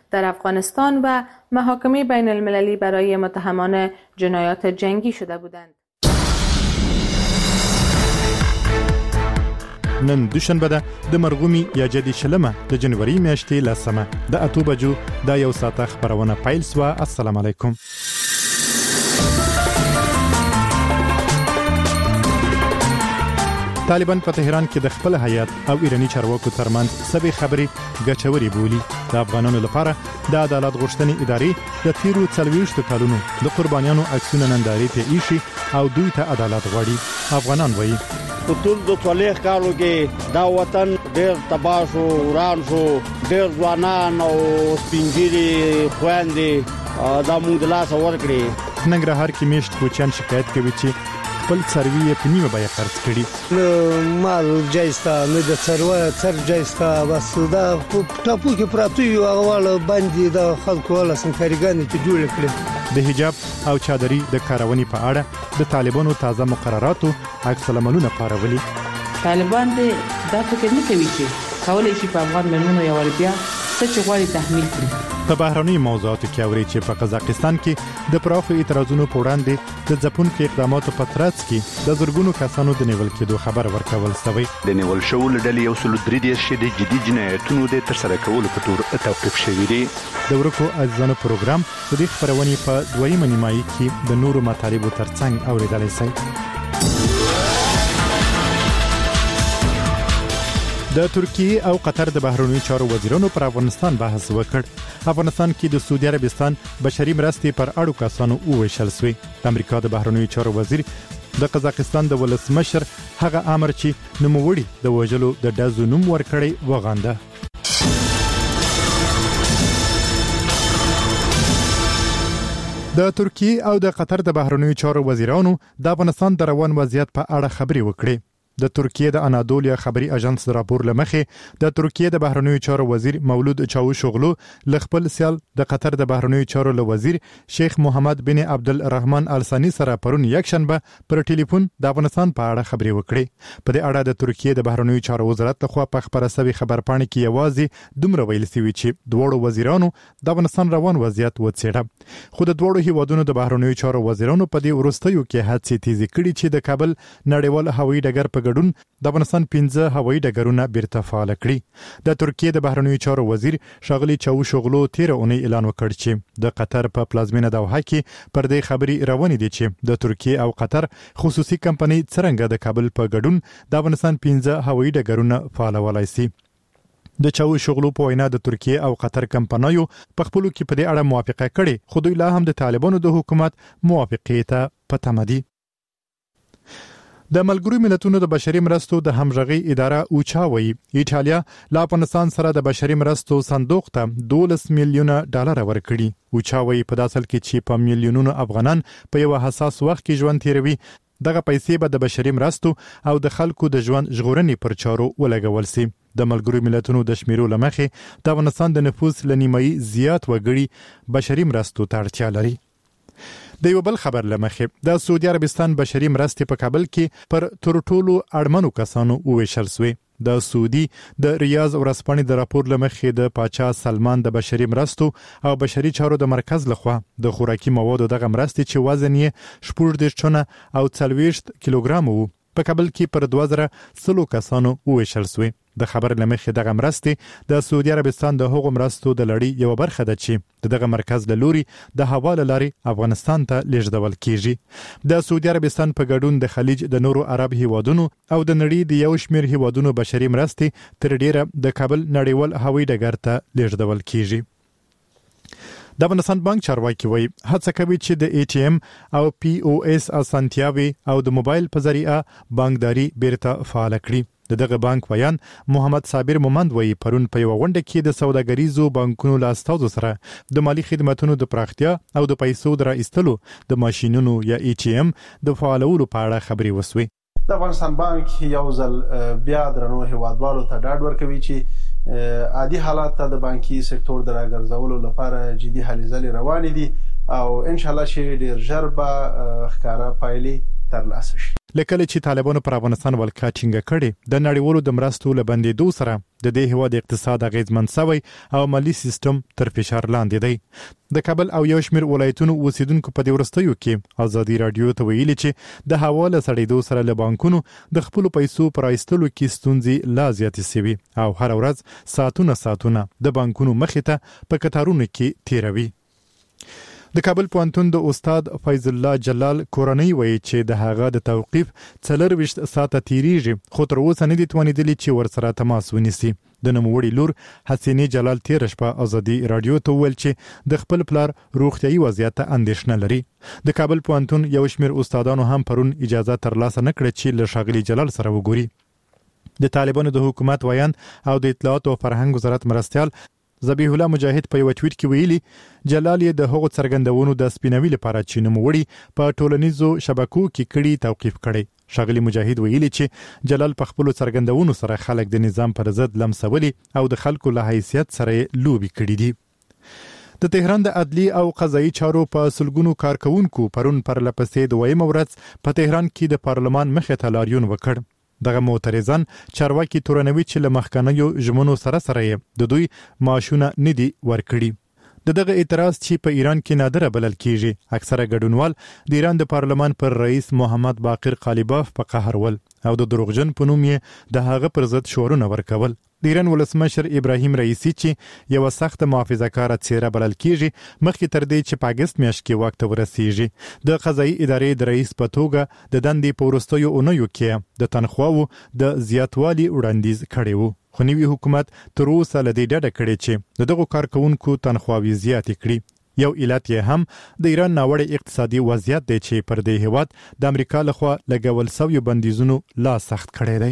در افغانستان و محاکمه بین المللی برای متهمان جنایات جنگی شده بودند. نن دوشنبه ده د مرغومي یا جدي شلمه د جنوري میاشتې لسمه د 8 بجو د یو ساعت خبرونه پیل سو. السلام علیکم. طالبان په تهران کې د خپل هیات او ایرانی چارواکو ترمنځ سبي خبري غچوري بولی. د افغانانو لپاره د عدالت غوښتنې ادارې د تیرو 40 کالونو د قربانیانو عکسونه ننداري ته ایشي او دوی ته عدالت غواړي. افغانان وایي په ټول د 40 کالو کې دا وطن ډېر تباہ شو، وران شو، ډېر ځوانان او سپینګیري خويندې دا موږ د لاس ورکړي. ننګرهار کې میشت کوچیان شکایت کوي چې خپل څاروي په نیمه بیه خرڅ کړي. مال جایسته نه د څاروي څر جایسته بس دا په ټاپو کې پراته یو هغه باندې د خلکو ولا سنکارګان چې جوړ کړي. د حجاب او چادري د کارونې په اړه د طالبانو تازه مقرراتو عکس العملونه پارولي. طالبان دا فکر نه کوي چې کولای شي په افغان ملمنو یو بیا څه غواړي تحمیل کړي. په بهرنۍ موضوعاتو کې اوري چې په قزاقستان کې د پراخو اعتراضونو په وړاندې د ځپونکو اقداماتو په ترڅ کې د زورګونو کسانو د نیول کېدو خبر ورکول شوی. د نیول شو لړل یو سل درې د جدي جنایتونو د ترسره کولو په تور توقيف شوی دی. د ورکو ازانو پروګرام د دې خبرونې په دویمه نیمایي کې د نورو مطالبو ترڅنګ اوریدلای شئ. د ترکیه او قطر د بهرنیو چارو وزیرانو پر افغانستان بحث وکړ. افغانستان کې د سعودي عربستان بشري مرستې پر اړو کسانو وویشل شوې. د امریکا د بهرنیو چارو وزیر د قزاقستان د ولسمشر هغه امر چې نوموړي د وژلو د ډزو نوم ورکړی وغانده. د ترکیه او د قطر د بهرنیو چارو وزیرانو د افغانستان د روان وضعیت په اړه خبرې وکړې. د ترکیه د انادولیا خبري اژانس راپور لمخې د ترکیه د بهرنیو چارو وزیر مولود چاوشوغلو لخپل سیال د قطر د بهرنیو چارو وزیر شیخ محمد بن عبدالرحمن الثانی سره پرون یکشنبه پر ټلیفون د افغانستان په اړه خبرې وکړې. په دې اړه د ترکیه د بهرنیو چارو وزارت لخوا په خبره سوي خبرپاڼه کې یوازې دومره ویل شوی چې دوړو وزیرانو د افغانستان روان وضعیت وڅېړه. خو د دوړو هیوادونو د بهرنیو چارو وزیرانو په دې ورستیو کې هڅې تیزی کړي چې د کابل نړیوال هوایي ډګر په ګډون د افغانستان 15 هوایي ډګرونه بیرته فعال کړي. د ترکیه د بهرنیو چارو وزیر شاغلی چاوشوغلو تیر اونۍ اعلان وکړ چې د قطر په پلازمینه دوحه کې پر دې خبري روانې دي چې د ترکیه او قطر خصوصي کمپنۍ څرنګه د کابل په ګډون د افغانستان 15 هوایي ډګرونه فعالولای شي. د چاوشوغلو په وینا د ترکیه او قطر کمپنیو په خپلو کې په دې اړه موافقه کړې، خو دوی لا هم د طالبانو د حکومت موافقې ته په تمه دي. د ملګرو ملتونو د بشري مرستو د همغږي اداره اوچا وایي ایټالیا له افغانستان سره د بشري مرستو صندوق ته $12 میلیونه ورکړي. اوچا وایي په داسل کې چې په میلیونونو افغانان په یو حساس وخت کې ژوند تیروي، دغه پیسې به د بشري مرستو او د خلکو د ژوند ژغورنې پر چارو ولګول شي. د ملګرو ملتونو د شمیرو لمخې د افغانستان د نفوس لنیمایي زیات وګړي بشري مرستو ته اړتیا لري. د یو بل خبر لمخې د سعودي عربستان بشري مرستې په کابل کې پر تر ټولو اړمنو کسانو وویشل شوې. د سعودي د ریاض ورځپاڼې د راپور لمخې د پاچا سلمان د بشري مرستو او بشري چارو د مرکز لخوا د خوراکي موادو دغه مرستې چې وزن یې 14 ټنه او 40 کیلوګرام وو په کابل کې پر 2000 کسانو وویشل شوې. د خبر لمخې دغه مرستې د سعودي عربستان د هغو مرستو د لړۍ یو برخه ده چې دغه مرکز له لوري د حواله لاري افغانستان ته لیږدول کیږي. د سعودي عربستان په ګډون د خلیج د نورو عرب هیوادونو او د نړۍ د یو شمېر هیوادونو بشري مرستې تر ډیره د کابل نړیوال هوایي ډګر ته لیږدول کیږي. د افغانستان بانک چارواکي وایي هڅه کوي چې د ATM او POS اسانتیاوي او د موبایل په ذریعہ بانکداري بیرته فعال کړي. دغه بانک ویان محمد صابر مومند وایي پرون په یو غونډه کې د سوداګریزو بانکونو له استادو سره د مالی خدماتو د پراختیا او د پیسو د راایستلو د ماشينونو یا ATM د فعالولو په اړه خبري وسوي. د افغانستان بانک یو ځل بیا درنو هیوادوالو ته ډاډ ورکوي چې عادي حالات ته د بانکي سکتور د راګرځولو لپاره جدي هلې ځلې روانې دي او ان شاء الله چې ډیر ژر به ښکارا پایلې ترلاسه شي. لکه چې طالبانو پر افغانستان ولکه ټینګه کړي د نړیوالو د مرستو له بندېدو سره د دې هیواد اقتصاد اغیزمن شوی او مالی سیستم تر فشار لاندې دی. د کابل او یو شمېر ولایتونو اوسیدونکو په دې وروستیو کې ازادي رادیو ته ویلي چې د هوا له سړېدو سره له بانکونو د خپلو پیسو پر ایستلو کې ستونزې لا زیاتې شوي او هر ورځ ساعتونه د بانکونو مخې ته په کتارونو کې تیروي. د کابل پوهنتون د استاد فیض الله جلال کورنۍ وایي چې د هغه د توقیف 24 ساعته تیریږي خو تر اوسه نه دي توانیدلي چې ورسره تماس ونیسي. د نوموړي لور حسینې جلال تیر شپه ازادي رادیو ته ویل چې د خپل پلار روغتیايي وضعیت اندېښنه لري. د کابل پوهنتون یو شمېر استادانو هم پرون اجازه ترلاسه نه کړه چې له ښاغلي جلال سره وګوري. د طالبانو د حکومت ویاند او د اطلاعات او فرهنګ وزارت مرستیال ذبیح الله مجاهد په یو ټویټ کې ویلي جلال یې د هغو څرګندونو د سپینوي لپاره چې نوموړي په ټولنیزو شبکو کې کړي توقیف کړي. ښاغلي مجاهد ویلي چې جلال په خپلو څرګندونو سره خلک د نظام پر ضد لمسولي او د خلکو له حیثیت سره لوبي کړي دي. د تهران د عدلی او قضایي چارو په سلګونو کارکونکو پرون پر لپسې د ویمه ورځ په تهران کې د پارلمان مخې ته لاریون وکړ. دغه معترضان چارواکي تورنوي چې له مخکنیو ژمنو سره د دوی معاشونه نه دي ورکړي. دغه اعتراض چې په ایران کې نادره بلل کیږي اکثره ګډونوال د ایران د پارلمان پر رئیس محمد باقر قالیباف په قهر ول او د دروغجن په نوم یې د هغه پر ضد شعارونه ورکول. د ایران ولسمشر ابراهیم رئیسی چې یو سخت محافظه‌کار څیره بلل کیږي مخکې تر دې چې په اگست میاشت کې وخت ورسیږي د قضایي ادارې د رئیس په توګه د دندې په وروستیو اونیو کې د تنخواو د زیاتوالي وړاندیز کړی وو. خو نوي حکومت تر اوسه له دې ډډه کړې چې دغه کارکونکو تنخواوي زیاتې کړي. یو علت یې هم د ایران ناوړه اقتصادي وضعیت دی چې پر دې هیواد د امریکا لخوا لګول شویو بندیزونو لا سخت کړی دی.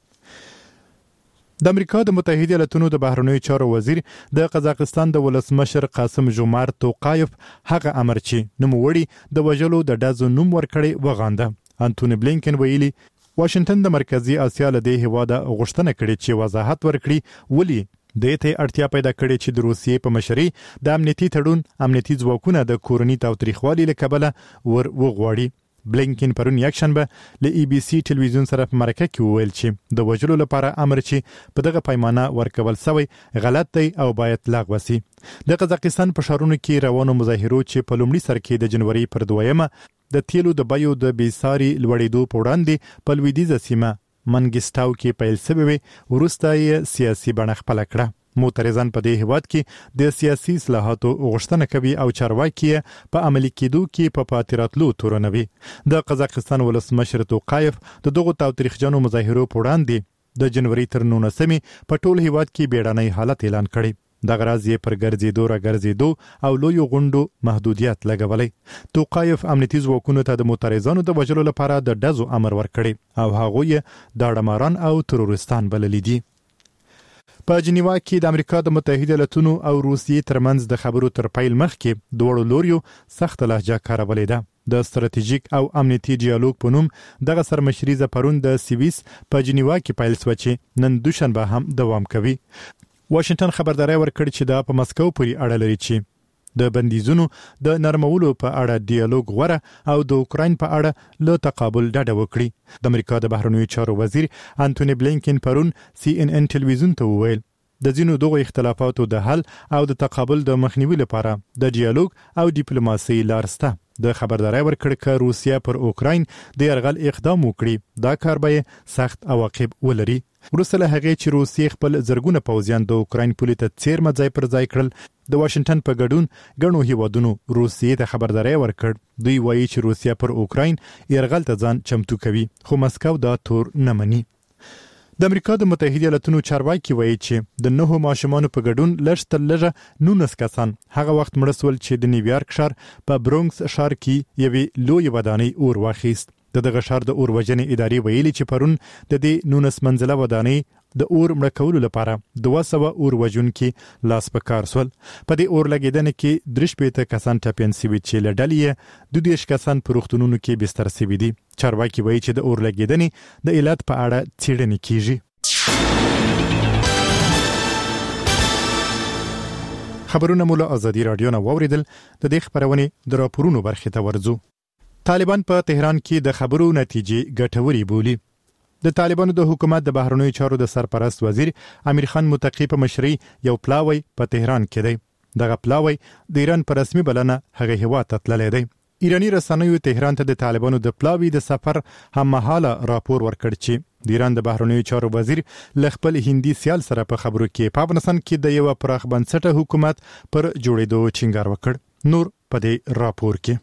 د امریکا د متحده ایالاتونو د بهرنیو چارو وزیر د قزاقستان د ولسمشر قاسم جومارت توقایف هغه امر چې نوموړي د وژلو د ډزو نوم ورکړی وغانده. انټونی بلینکن ویلي واشنگټن د مرکزی اسیا له دې هیواده غوښتنه کړې چې وضاحت ورکړي ولې د ته اړتیا پیدا کړې چې د روسیې په مشرۍ د امنیتي تړون امنیتي ځواکونه د کورنۍ تاوتریخوالي له کبله ور وغواړي. بلینکن پرون یکشنبه له ای بی سی ټلویزیون سره په مرکه کې وویل چې د وژلو لپاره امر چې په دغه پیمانه ورکول شوی غلط دی او باید لغوه شي. د قزاقستان په ښارونو کې روانو مظاهرو چې په لومړي سر کې د جنوري پر 2 د تیلو د بیو د بیساري لوړېدو په وړاندې په لویدیځه سیمه منګستاو کې پیل شوی وروسته یې سیاسي بڼه خپله کړه. معترضان په دې هیواد کې د سیاسي اصلاحاتو غوښتنه کوي او چارواکي په عملي کېدو کې په پاتراتلو تورنوي. د قزاقستان ولسمشر توقایف د دغو تاوتریخجنو مظاهرو په وړاندې د جنوري تر 19 په ټول هیواد کې بیړنی حالت اعلان کړی. دغه راز یې پر ګرځېدو او لویو غونډو محدودیت لګولی. توقایف امنیتي ځواکونو ته د معترضانو د وژلو لپاره د ډزو امر ورکړی او هغوی داړماران او تروریستان بللی دي. په جنیوا کې د امریکا د متحده ایالاتونو او روسیې ترمنځ د خبرو تر پیل مخکې دوړو لوریو سخت لهجه کارولې ده. د ستراتیژیک او امنیتي ډیالوګ په نوم دغه سرمشریزه پرون د سویس په جنیوا کې پیل شوه چې نن دوشنبه هم دوام کوي. واشنگټن خبرداري ورکړي چې دا په مسکو پورې اړه لري چې د بندیزونو د نرمولو په اړه ډیالوګ غوره او د اوکراین په اړه له تقابل ډډه وکړي. د امریکا د بهرنیو چارو وزیر انټونی بلینکن پرون CNN ټلویزیون ته وویل د ځینو دغو اختلافاتو د حل او د تقابل د مخنیوي لپاره د ډیالوګ او ډیپلوماسي لار شته. د خبرداري ورکړ چې روسیا پر اوکراین د یرغل اقدام وکړي دا کار به سخت عواقب ولري. وروسته له هغې چې روسیې خپل زرګونه پوځیان د اوکراین پولې ته څیرمه ځای پر ځای کړل د واشنگټن په ګډون ګڼو هیوادونو روسیې ته خبرداري ورکړ. دوی وایي چې روسیا پر اوکراین یرغل ته ځان چمتو کوي خو مسکو دا تور نه مني. د امریکا د متحده ایالاتونو چارواکي وایي چې د 9 ماشومانو په ګډون لږ تر لږه 19 کسان هغه وخت مړه شول چې د نیویارک ښار په برونکس ښار کې یوې لوی ودانۍ اور واخیست. دغه ښار د اور وژنې ادارې ویلي چې پرون د دې 19 منزله ودانۍ د اور مړه کولو لپاره 200 اور وژونکي لاس په کار سول. په دې اور لګیدنې کې 3 کسان ټپیان شوي چې له ډلې 22 کسان په روغتونونو کې بستر شوي دي. چارواکي وایي چې د اور لګیدنې د علت په اړه څېړنې کیږي. خبرونه مو له ازادي رادیو نه واوریدل. د دې خبرونه د راپورونو برخې ته ورځو. طالبان په تهران کې د خبرو نتیجې ګټوري بولي. د طالبانو د حکومت د بهرنیو چارو د سرپرست وزیر امیر خان متقی په مشرۍ یو پلاوی په تهران کې دی. دغه پلاوی د ایران په رسمي بلنه هغه هیواد ته تللی دی. ایرانی رسنیو تهران ته د طالبانو د پلاوی د سفر هممهاله راپور ورکړ چې د ایران د بهرنیو چارو وزیر ل خپل هندي سیال سره په خبرو کې په افغانستان کې د یو پراخ بنسټه حکومت پر جوړېدو ټینګار وکړ. نور په دې راپور کې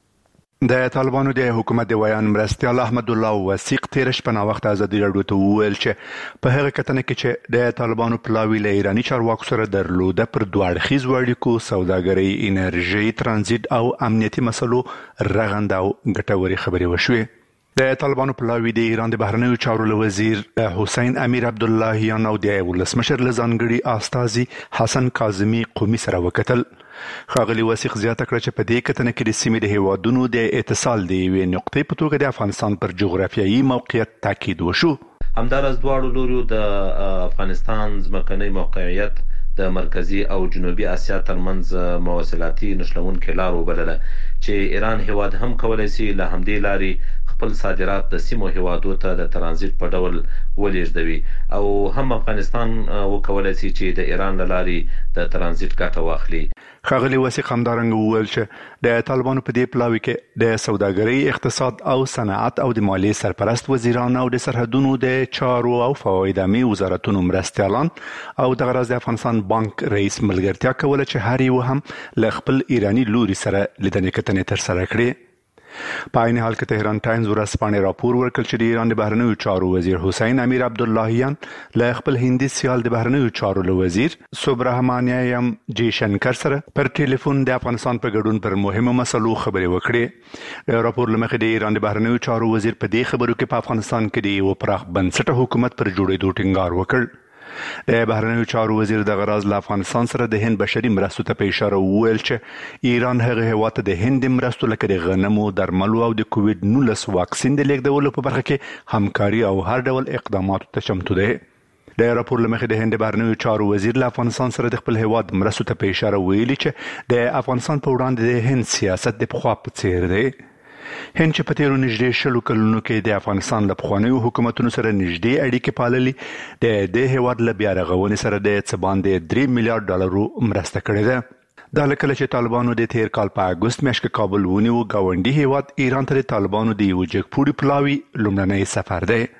د طالبانو د حکومت د ویان مرستیال احمد الله وثیق تیر شپه نا وخت ازادي راډیو ته وویل چې په هغه کتنه کې چې د طالبانو پلاوی له ایرانی چارواکو سره درلوده پر دوه اړخیز اړیکو، سوداګرۍ، انرژي، ترانزیت او امنیتي مسلو رغنده او ګټورې خبرې وشوې. د طالبانو پلاوی د ایران د بهرنیو چارو وزیر حسین امیر عبداللهیان او د ولسمشر لزانګړي استاذي حسن کاظمی قومي سره وکتل. ښاغلي وثیق زیاته کړه چې په دې کتنه کې د سیمې د هیوادونو د اتصال د یوې نقطې په توګه د افغانستان پر جغرافیایي موقعیت تاکید وشو. همدارس دواړو لوریو د افغانستان ځمکنی موقعیت د مرکزی او جنوبي اسیا ترمنځ مواصلاتي نښلونکې لار وبلله چې ایران هیواد هم کولای شي له همدې لارې خپل صادرات د سیمو هیوادو ته د ترانزیت په ډول ولېږدوي او هم افغانستان وکولای شي چې د ایران له لارې د ترانزیت ګټه واخلي. ښاغلي وثیق همدارنګه وویل چې د طالبانو په دې پلاوي کې د سوداګرۍ، اقتصاد او صنعت او د مالیې سرپرست وزیران او د سرحدونو د چارو او فوایدامي وزارتونو مرستیالان او د غرض د افغانستان بانک رئیس ملګرتیا کوله چې هر یو هم له خپل ایرانی لوري سره لیدنې کتنې تر سره کړې. په عین حال کې تهران ټایمز ورځپاڼې راپور ورکړ چې د ایران د بهرنیو چارو وزیر حسین امیر عبداللهیان له خپل هندي سیال د بهرنیو چارو وزیر سوبرهمانیم جی شنکر سره پر ټلیفون د افغانستان په ګډون پر مهمو مسلو خبرې وکړې. د راپور لمخې د ایران د بهرنیو چارو وزیر په دې خبرو کې په افغانستان کې د یو پراخ بنسټه حکومت پر جوړېدو ټینګار وکړ. د بهرنیو چارو وزیر د غرض له افغانستان سره د هند بشري مرستو ته په اشاره وویل چې ایران هغه هیواد ته د هند مرستو لکه د غنمو، درملو او د کووډ-19 واکسین د لیږدولو په برخه کې همکاري او هر ډول اقداماتو ته چمتو دی. د راپور لمخې د هند بهرنیو چارو وزیر له افغانستان سره د خپل هیواد مرستو ته په اشاره ویلي چې د افغانستان په وړاندې د هند سیاست د پخوا په څیر دی. هند چې په تیرو نږدې 20 کلونو کې د افغانستان له پخوانیو حکومتونو سره نږدې اړیکې پاللې، د دې هیواد له بیا رغونې سره د څه باندې 3 میلیارډ ډالرو مرسته کړې ده. دا لکه چې طالبانو د تیر کال په اګوست میاشت کې کابل ونیو، ګاونډي هیواد ایران ته د طالبانو د یو جګپوړي پلاوي لومړنی سفر دی.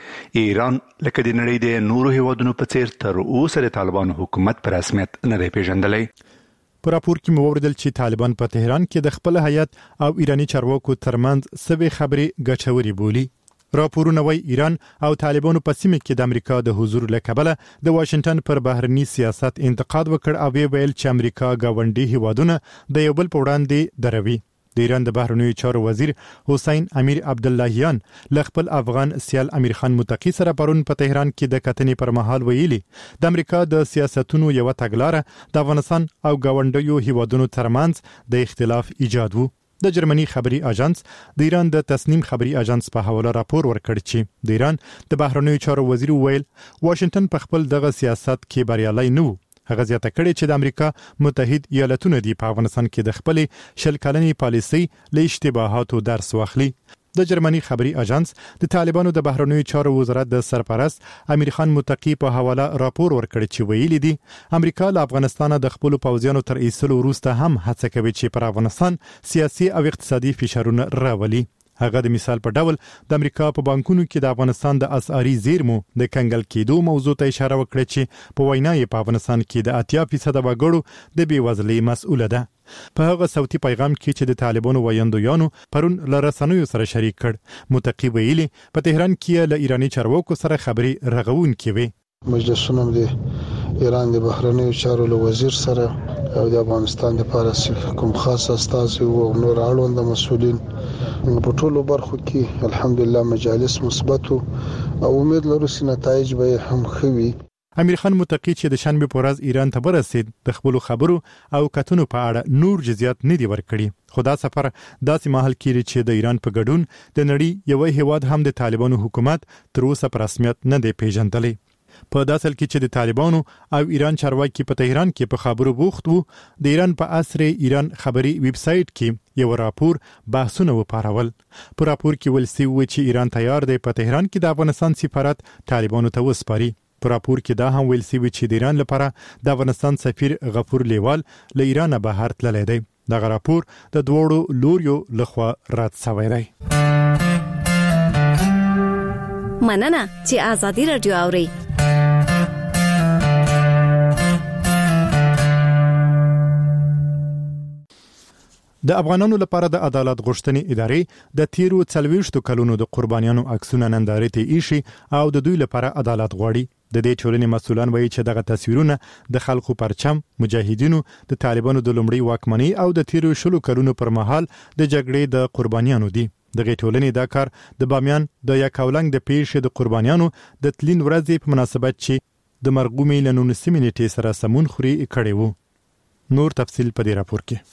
ایران لکه د نړۍ د نورو هیوادونو په څیر تر اوسه د طالبانو حکومت په رسمیت نه دی پیژندلی. په راپور کې مو وویل چې طالبان په تهران کې د خپل هیئت او ایرانی چارواکو ترمنځ سوي خبرې ګټوري بولي. راپورونه وايي ایران او طالبانو په سیمه کې د امریکا د حضور له کبله د واشنگټن پر بهرني سیاست انتقاد وکړ او ویل چې امریکا ګاونډي هیوادونه د یو بل په وړاندې دروي. د ایران د بهرنیو چارو وزیر حسین امیر عبداللهیان له خپل افغان سیال امیر خان متقی سره پرون په تهران کې د کتنې پر مهال ویلي د امریکا د سیاستونو یو تګلاره د افغانستان او ګاونډیو هیوادونو ترمنځ د اختلاف ایجاد وو. د جرمني خبري اژانس د ایران د تصنیم خبري اژانس په حواله راپور ورکړ چې د ایران د بهرنیو چارو وزیر ویل واشنگټن په خپل دغه سیاست کې بریالي نه وو. هغه زیاته کړې چې د امریکا متحد ایالتونو دی په افغانستان کې د خپل شل کلنې پالیسۍ له اشتباهاتو درس واخلي. د جرمني خبري اژانس د طالبانو د بهرنیو چارو وزارت د سرپرست امیر خان متقی په حواله راپور ورکړ چې ویلي دي امریکا له افغانستان د خپل پوځیانو تر ایستلو وروسته هم هڅه کوي چې پر افغانستان سیاسي او اقتصادي فشارونه راولي. هغه د مثال په ډول د امریکا په بانکونو کې د افغانستان د اسعاري زیرمو د کنګل کېدو موضوع ته اشاره وکړه چې په وینا یې په افغانستان کې د 80% وګړو د بیوزلۍ مسؤله ده. په هغه صوتي پیغام کې چې د طالبانو ویاندویانو پرون له رسنیو سره شریک کړ، متقی ویلي په تهران کې له ایرانی چارواکو سره خبرې رغونکې وي. مجلسونه د ایران د بهرنیو چارو وزیر سره او د افغانستان د لپاره کوم خاص استازي او نور اړوند مسؤلین په ټولو برخو کې الحمدلله مجالس مثبت او امید لرو چې نتایج به هم ښه وي. امیر خان متقی چې د شنبه په ورځ ایران ته ورسید د خپل خبرو او کتنو په اړه نور جزئیات نه دی ورکړي، خو دا سفر داسې مهال کې چې د ایران په ګډون د نړۍ یو هیواد هم د طالبانو حکومت تر اوسه په رسمیت نه دی پیژندلی. په داسل کې چې د طالبانو او ایران چارواکي په تهران کې په خبرو بوخت وو، د ایران په اسره ایران خبري ویب سټ کې یو راپور بحثونه وپارول. په راپور کې ویل شوی چې ایران تیار دی په تهران کې د افغانستان سفارت طالبانو ته وسپاري. په راپور کې دا هم ویل شوی چې د ایران لپاره د افغانستان سفیر غفور لیوال له ایران بهر تللی دی. دغه راپور د دوړو لوریو لخوا رد شوی دی. مننه چې آزادي رادیو اوري. د افغانانو لپاره د عدالت غوښتنې ادارې د تیرو 40 کلونو د قربانیانو عکسونه نندارې ته ایشي او د دوی لپاره عدالت غواړي. د دې ټولنې مسؤلان وایي چې دغه تصویرونه د خلکو پرچم، مجاهدینو، د طالبانو د لومړي واکمنۍ او د تیرو 20 کلونو پر مهال د جګړې د قربانیانو دي. دغه ټولنې دا کار د بامیان د یکاولنګ د پیښې د قربانیانو د تلین ورځې په مناسبت چې د مرګومې له 19 نیټې سره سمون خوري کړي وو. نور تفصیل په دې راپور کې.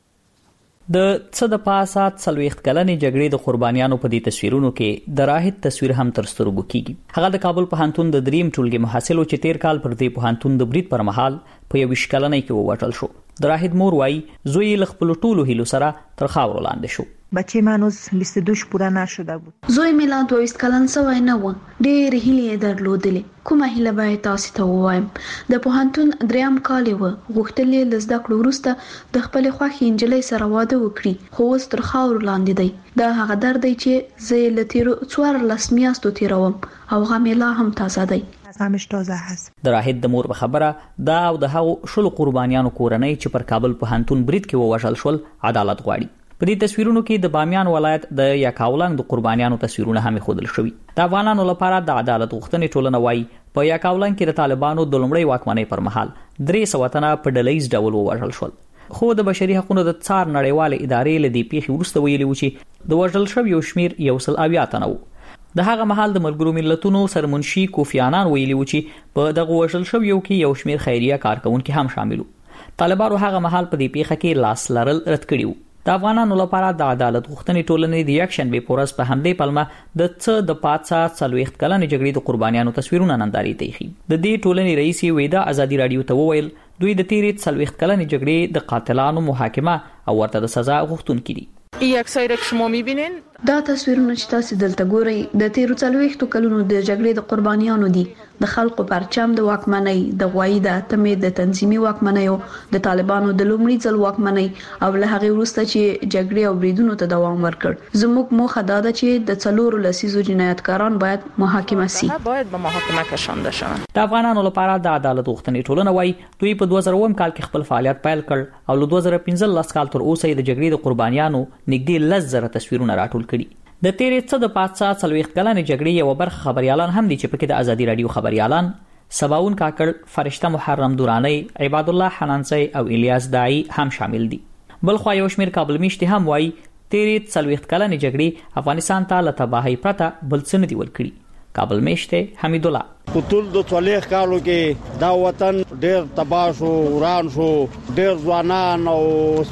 د څه د پاسه 40 کلنې جګړې د قربانیانو په دې تصویرونو کې د راهد تصویر هم تر سترګو کیږي. هغه د کابل پوهنتون د دریم ټولګي محصل چې تیر کال پر دې پوهنتون د برید پر مهال په 20 کلنۍ کې ووټل شو. د راهد مور وایي زوی له خپل ټولو هیلو سره تر خاورو لاندې شو. بچه من هنوز 22 پوره نشده بود. زوی مې لا 22 کلن سوی نه و. ډېرې هیلې یې درلودلې. کومه هیله باید تاسو ته ووایم؟ د پوهنتون دریم کال و غوښتل یې له زده کړو وروسته د خپل خوښې نجلۍ سره واده وکړي، خو اوس تر خاورو لاندې دی. دا هغه درد دی چې زه له تیرو 14 میاشتو تیروم او غم یې لا هم تازه دی. همش تازه هست. د راهد د مور په خبره دا او د هغو 20 قربانیانو کورنۍ چې پر کابل پوهنتون برید کې ووژل شول عدالت غواړي. په دې تصویرونو کې د بامیان ولایت د یکاولنګ د قربانیانو تصویرونه هم ښودل شوي. د افغانانو لپاره د عدالت غوښتنې ټولنه وایي په یکاولنګ کې د طالبانو د لومړۍ واکمنۍ پر مهال 300 تنه په ډلهییز ډول ووژل شول. خو د بشري حقوقو د څار نړیوال ادارې له دې پیښې وروسته ویلي و چې د وژل شویو شمیر 170 تنه و. د هغه مهال د ملګرو ملتونو سرمنشي کوفی عنان ویلي و چې په دغه وژل شویو کې یو شمیر خیریه کارکونکي هم شامل وو. طالبانو هغه مهال په دې پیښه کې لاس لرل رد کړی وو. د افغانانو لپاره د عدالت غوښتنې ټولنې د یک شنبه پورس په همدې پلمه د څه د پاتسا 40 کلنې جګړې د قربانیانو تصویرونه نندارې ته ایښي. د دې ټولنې رئیس ویدا ازادي رادیو ته وویل دوی د تیرې 40 کلنې جګړې د قاتلانو محاکمه او ورته د سزا غوښتونکي دي. این عکسایی که شما می‌بینین دا تصویرونه چې تاسو دلته ګورئ د تیرو 40 کلونو د جګړې د قربانیانو دي. د خلکو پرچم د واکمنۍ، د غوایي د اتمې د تنظیمي واکمنۍ، د طالبانو د لومړي ځل واکمنۍ او له هغې وروسته چې جګړې او بریدونو ته دوام ورکړ. زموږ موخه دا ده چې د 4 لسیزو جنایتکاران باید محاکمه شي. باید به محاکمه کشانده شوند. د افغانانو لپاره د عدالت غوښتنې ټولنه وایي دوی په 2000 کال کې خپل فعالیت پیل کړ او له 2015 کال تر اوسه د جګړې د قربانیانو نږدې 10,000 تصویرونه راټول کړي. د تیرې څه د پاتسا 40 کلنې جګړې یو برخه خبريالان هم دي چې پکې د ازادي رادیو خبريالان سباون کاکړ، فرشته محرم دورانی، عباد الله حنانسی او الیاس داعی هم شامل دي. بل خو یو شمیر کابل میشتي هم وایي تیرې 40 کلنې جګړې افغانستان ته له تباهۍ پرته بل څه نه دی ورکړي. کابل میشته حمید الله په ټول د 40 کالو کې دا وطن ډېر تباه شو، وران شو، ډېر ځوانان او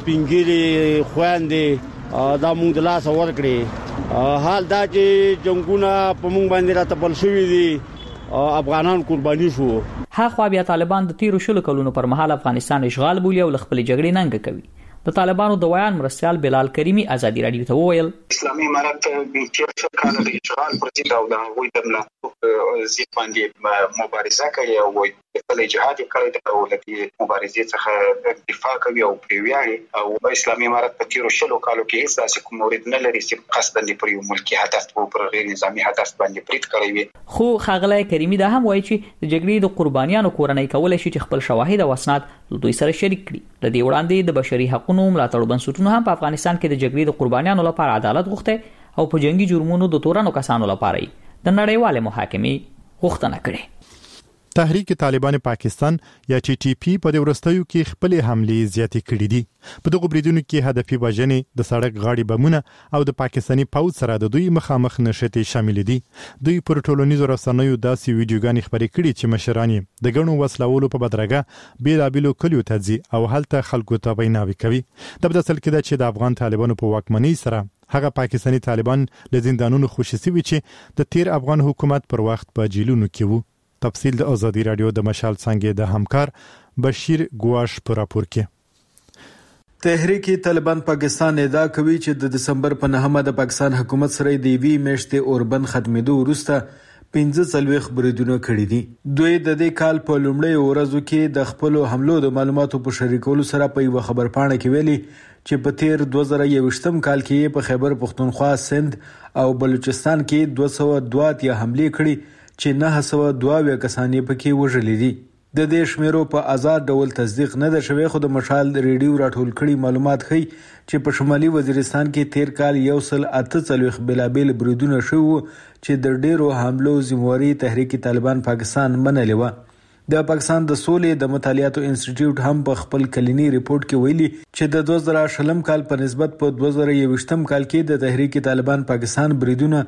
سپینګیري خويندې دا موږ د لاس ورکړي. حال دا چې جنگونه په موږ باندې راتپل شوې دي، افغانان قرباني شو. ها خو بیا طالبان د تیرو 20 کلونو پر مهال افغانستان اشغال بولي او خپل جګړې ننګ کوي. د طالبانو د ویان مرستيال بلال کریمی ازادي رادیو ته وویل اسلامي امارت د تیر کال د اشغال پر ضد او د هغوی د ملاتړ ضد باندې مبارزه کوي او خپل جهاد کوي د دولتي مبارزې څخه دفاع کوي او پریویاري او اسلامي امارت په تیر 20 کالو کې هیڅ داسې کوم مورد نه لري چې قصداً پر یو ملکی هدف او پر غیر نظامی هدف باندې برید کوي. خو خاغلی کریمی دا هم وایي چې د جګړې د قربانیانو کورنۍ کولای شي چې خپل شواهد او اسناد له دوی سره شریک کړي. د دې وړاندې د بشري حقوقو ملاتړ بنسټونو هم په افغانستان کې د جګړې د قربانیانو لپاره عدالت غوښته او په جنگي جرمونو د تورنو کسانو لپاره د نړیوال محاکمې غوښتنه کړې. تحریک طالبان پاکستان یا ټي ټي پی په د ورستیو کې خپل حملې زیاتې کړې دي. په دغه بریدونو کې هدفي وژنې، د سړک غاړې بمونه او د پاکستاني پوځ سره د دوی مخامخ نشټې شامل دي. دوی پر ټولنیزو رسنیو داسې ویډیوګانې خبرې کړي چې مشران د غنو وسلولو په بدرګه بیلابیلو کلیو ته ځي او هلته خلکو ته ویناوي کوي. د بدسل کې چې د افغان طالبانو په واکمنۍ سره هغه پاکستاني طالبان له زندانونو خوشي سوي چې د تیر افغان حکومت پر وخت په جیلونو کې وو. تفصیل د ازادي رادیو د مشال څنګه د همکار بشیر ګواش پر راپور کې. تحریک طالبان پاکستان ادعا کوي چې د دسمبر په 9 د پاکستان حکومت سره د وی میاشتې اوربند ختمېدو وروسته 15 بریدونه کړي دي. دوی د دې کال په لومړۍ ورځو کې د خپل حملو د معلوماتو په شریکولو سره په یو خبرپاڼه کې ویلي چې په تیر 2021 کال کې په خیبر پختونخوا، سند او بلوچستان کې 202 حملې کړي چې 902 کسان پکې وژلي دي. د دې شمیرو په آزاد ډول تصدیق نه ده شوی، خو د مشال ریډیو راټول کړي معلومات ښيي چې په شمالي وزیرستان کې تیر کال 148 بلابل بریدونه شوي چې د ډیرو حملو ذمہواری تحریک طالبان پاکستان منلې و. د پاکستان د سولې د مطالعاتو انسټیټیوټ هم په خپل کلینی ریپورت کې ویلي چې د 2020 کال په نسبت په 2021 کال کې د تحریک طالبان پاکستان بریدونه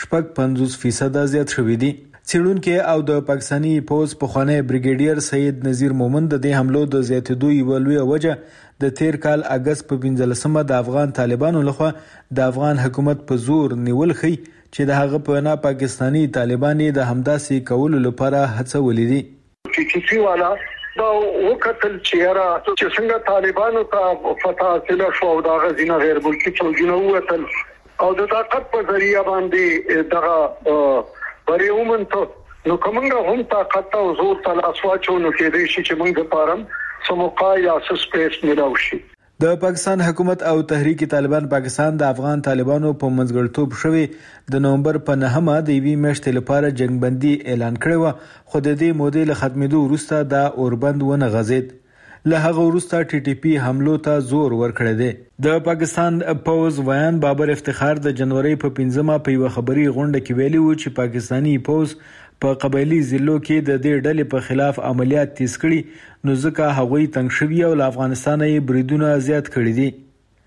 50% زیات شوي دي. څېړونکي او د پاکستاني پوز پخوانی بریګیډیر سید نذیر مومن د دې حملو د زیاتېدو یوه لویه وجه د تیر کال اگست په 15 د افغان طالبانو لخوا د افغان حکومت په زور نیول ښيي چې د هغه په وینا پاکستاني طالبان د همداسې کولو لپاره هڅولې دي. ټي والا دا وکتل چې څنګه طالبانو ته فتح حاصله شو او دا غزینه غیر ملکي فوجونه ووتل او د طاقت په ذریعہ باندې دغه بری ومنته نو کومه هم طاقت او زور تل اسواچو نو کې دي چې موږ لپاره سموقا یا سپیس ملاوي شي. د پاکستان حکومت او تحریک طالبان پاکستان د افغان طالبانو په منځګړیتوب شوی د نومبر په 9 د وی میاشتې لپاره جنگ بندي اعلان کړی و، خو د دې مودې له ختمېدو وروسته دا اوربند ونه غځید. له هغه وروسته ټي ټي پی حملو ته زور ورکړی دی. د پاکستان پوز ویان بابر افتخار د جنوري په 15 په یو خبري غونډه کې ویلي و چې پاکستاني پوز په قبایلی ضلعو کې د دې ډلې په خلاف عملیات تیز کړي نو ځکه هغوی تنګ شوي او له افغانستان یې بریدونه زیات کړي دي.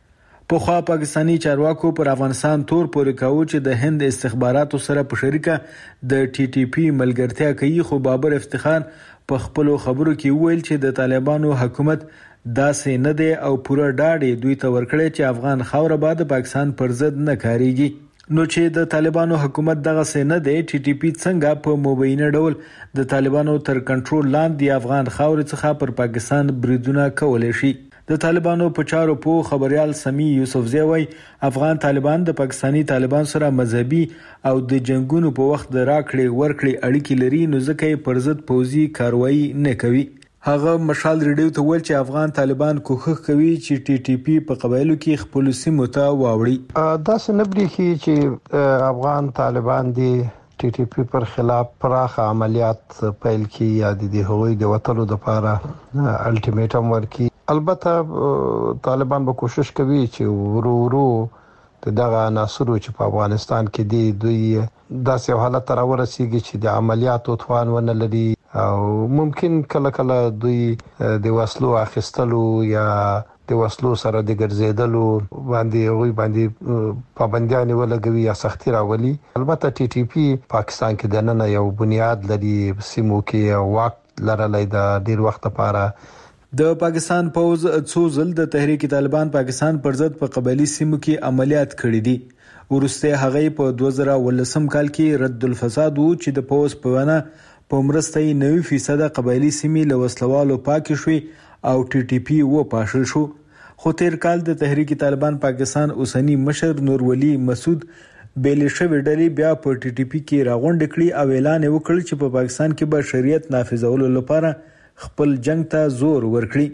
په خوا پاکستاني چارواکو پر افغانستان تور پورې کاوه چې د هند استخباراتو سره په شریکه د ټي ټي پی ملګرتیا کوي، خو بابر افتخار په خپل خبرو کې ویل چې د طالبانو حکومت داسې نه دی او پوره ډاډ دوی ته ورکړی چې افغان خاوره به د پاکستان پر ضد نه کاریږي. نو چې د طالبانو حکومت دغه څه نه دی، ټي ټي پی څنګه په مبینه ډول د طالبانو تر کنټرول لاندې افغان خاورې څخه پر پاکستان بریدونه کولی شي. د طالبانو په چارو په خبريال سمي یوسفزی وای افغان طالبان د پاکستانی طالبان سره مذهبي او د جنگونو په وخت د راکړې ورکړې اړیکې لري، نو ځکه پر ضد پوځي کاروایی نه کوي. هغه مشال ریډیو ته ویل چې افغان طالبان کوښښ کوي چې ټي ټي پی په قبایلو کې خپل سیمو ته واوړي. دا سنبري چې افغان طالبان دي ټي ټي پی پر خلاف پراخ عملیات پیل کی یا د هغوی د وټلو لپاره الټیمیټم ورکي. البته طالبان به کوشش کوي چې ورو دغه عناصر چې په افغانستان کې دي دوی داسې حالت راورسیږي چې د عملیاتو توان ونه لري او ممکن کله دوی د وسلو اخیستلو یا د وسلو سره د ګرځېدلو باندې پابندیان ولګوي یا سختي راولي. البته ټي ټي پی پاکستان کې د نن یو بنیاد لري، سیمو کې وخت لرلای د ډیر وخت لپاره. د پاکستان پوز څو ځل د تحریک طالبان پاکستان پر ضد په قبایلی سیمو کې عملیات کړي دي. ورسته هغه په 2019 کال کې رد الفساد وو چې د پوز په وینا په مرسته 90% قبایلی سیمې له وسلوالو پاکې شوې او ټي ټي پی و پاشل شو. خو تیر کال د تحریک طالبان پاکستان اوسنی مشر نور ولی مسعود بیل شوی ډلې بیا په ټي ټي پی کې راغونډ کړي او اعلان وکړ چې په پاکستان کې به شریعت نافذولو لپاره خپل جنگ ته زور ورکړي.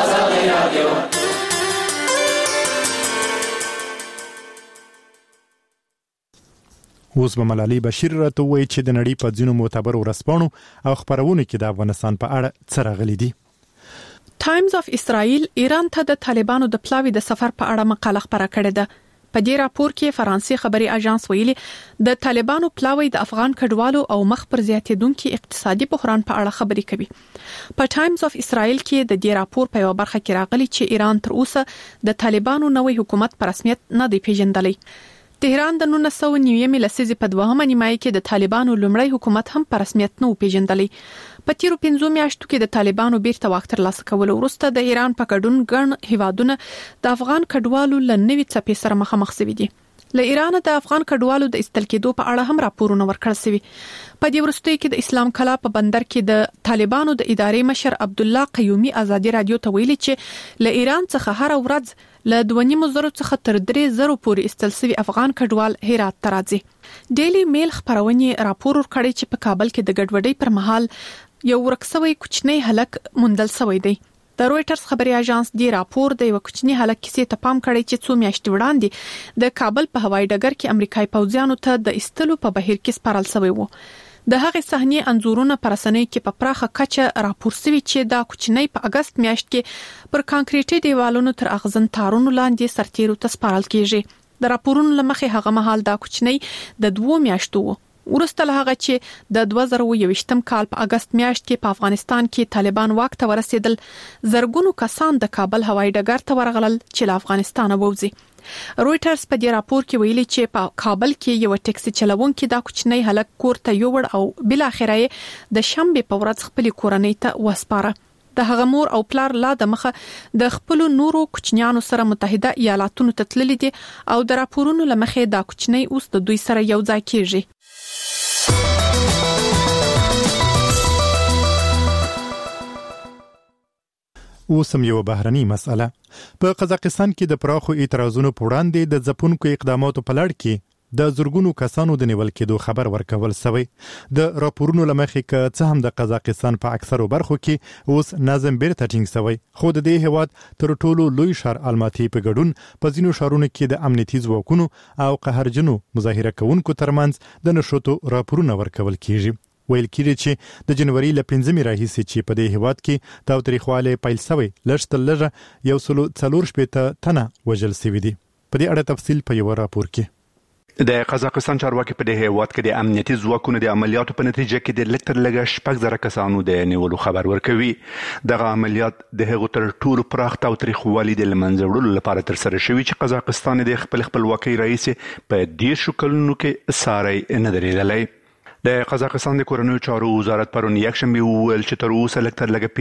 اوس به ملالي بشیر راته وایي چې د نړۍ په ځینو معتبر ورځپاڼو او خبرونو کې د افغانستان په اړه څه راغلي دي. ټایمز اف اسرائیل ایران ته د طالبانو د پلاوي د سفر په اړه مقاله خبره کړې ده. په دې راپور کې فرانسې خبري اژانس ویلي د طالبانو پلاوی د افغان کډوالو او مخ پر زیاتېدونکو اقتصادي بحران په اړه خبري کوي. په ټایمز اف اسرائیل کې د دې راپور په یو برخه کې راغلي چې ایران تر اوسه د طالبانو نوې حکومت په رسمیت نه دی پیژندلی. تهران د 1990 لسیزې په 2مه نیمایي کې د طالبانو لومړی حکومت هم په رسمیت نه پیژندلی. په تیرو 15 میاشتو کې د طالبانو بیرته واک ترلاسه کولو وروسته د ایران په ګډون ګڼ هیوادونه د افغان کډوالو له نوې څپې سره مخامخ شوي دي. له ایران د افغان کډوالو د استل کېدو په اړه هم راپورونه ورکړل شوي. په دې وروستیو کې د اسلام کلا په بندر کې د طالبانو د ادارې مشر عبد الله قیومي ازادي رادیو ته ویلي چې له ایران څخه هر ورځ له 2.5 څخه تر 3 پورې استل شوي افغان کډوال هرات ته راځي. ډیلی میل خبرونه راپور ورکړی چې په کابل کې د ګډوډۍ پر مهال یو ورکسوي کوچنی هلک موندل شوی دی. د رويټرز خبري اژانس دی راپور د یو کوچنی هلک کیسې ته پام کړی چې 2 میاشتې وړاندې د کابل په هوایي ډګر کې امریکایي پوځیانو ته د استلو په بهیر کې سپارل شوی وو. د هغې صحنې انځورونه پر رسنۍ کې په پراخه کچه راپور شوي چې دا کوچنی په اگست میاشت کې پر کانکریټي دیوالونو تر اغزن تارونو لاندې سرتیرو ته سپارل کیږي. د راپورونو لمخې هغه مهال دا کوچنی د 2 میاشتو وو. ورسته له هغه چې د 2021م کال په اگست میاشت کې په افغانستان کې طالبان واک ته ورسېدل، زرګونو کسان د کابل هوایي ډګر ته ورغلل چې له افغانستان ووځي. رويټرز په دې راپور کې ویلي چې په کابل کې یو ټیکسي چلوونکي دا کوچنی هلک کور ته یوړ او بل اخره د شنبه په ورځ خپل کورنۍ ته وسپاره. د هغه مور او پلار لا د مخه د خپل نورو کوچنیانو سره متحده ایالاتونو ته تللي دي او د راپورونو لمخې دا کوچنی اوس د دوی سره یو ځای کیږي. اوسم یو بهرني مسأله په قزاقستان کې د پراخو اعتراضونو په وړاندې د ځپونکو اقداماتو په لړ کې د زرګونو کسانو د نیول کېدو خبر ورکول شوی. د راپورونو لمخې که څه هم د قزاقستان په اکثرو برخو کې اوس نظم بیرته ټینګ شوی، خو د دې هیواد تر ټولو لوی ښار الماتي په ګډون په ځینو ښارونو کې د امنیتي ځواکونو او قهرجنو مظاهره کوونکو ترمنځ د نشوتو راپورونه ورکول کیږي. ویل کېږي چې د جنوري له 15 راهیسې چې په دې هیواد کې تاوتریخواله پیل شوی، لږ 144 تنه وژل شوي دي. په دې اړه تفصیل په یو راپور کې. د قزاقستان چارواکي په دې هیواد کې د امنیتي ځواکونو د عملیاتو په نتیجه کې د لکټر لګه 6,000 کسانو د نیولو خبر ورکوي. دغه عملیات د هغو تر ټولو پراخ تاوتریخوالي د لمنځه وړلو لپاره تر سره شوي چې قزاقستان د خپل خپلواکۍ رئیس په 10 کلونو کې ساري نه درېدلی. د قزاقستان د کورنیو چارو وزارت پرون یکشنبه وویل چې تر اوسه لکټر لګه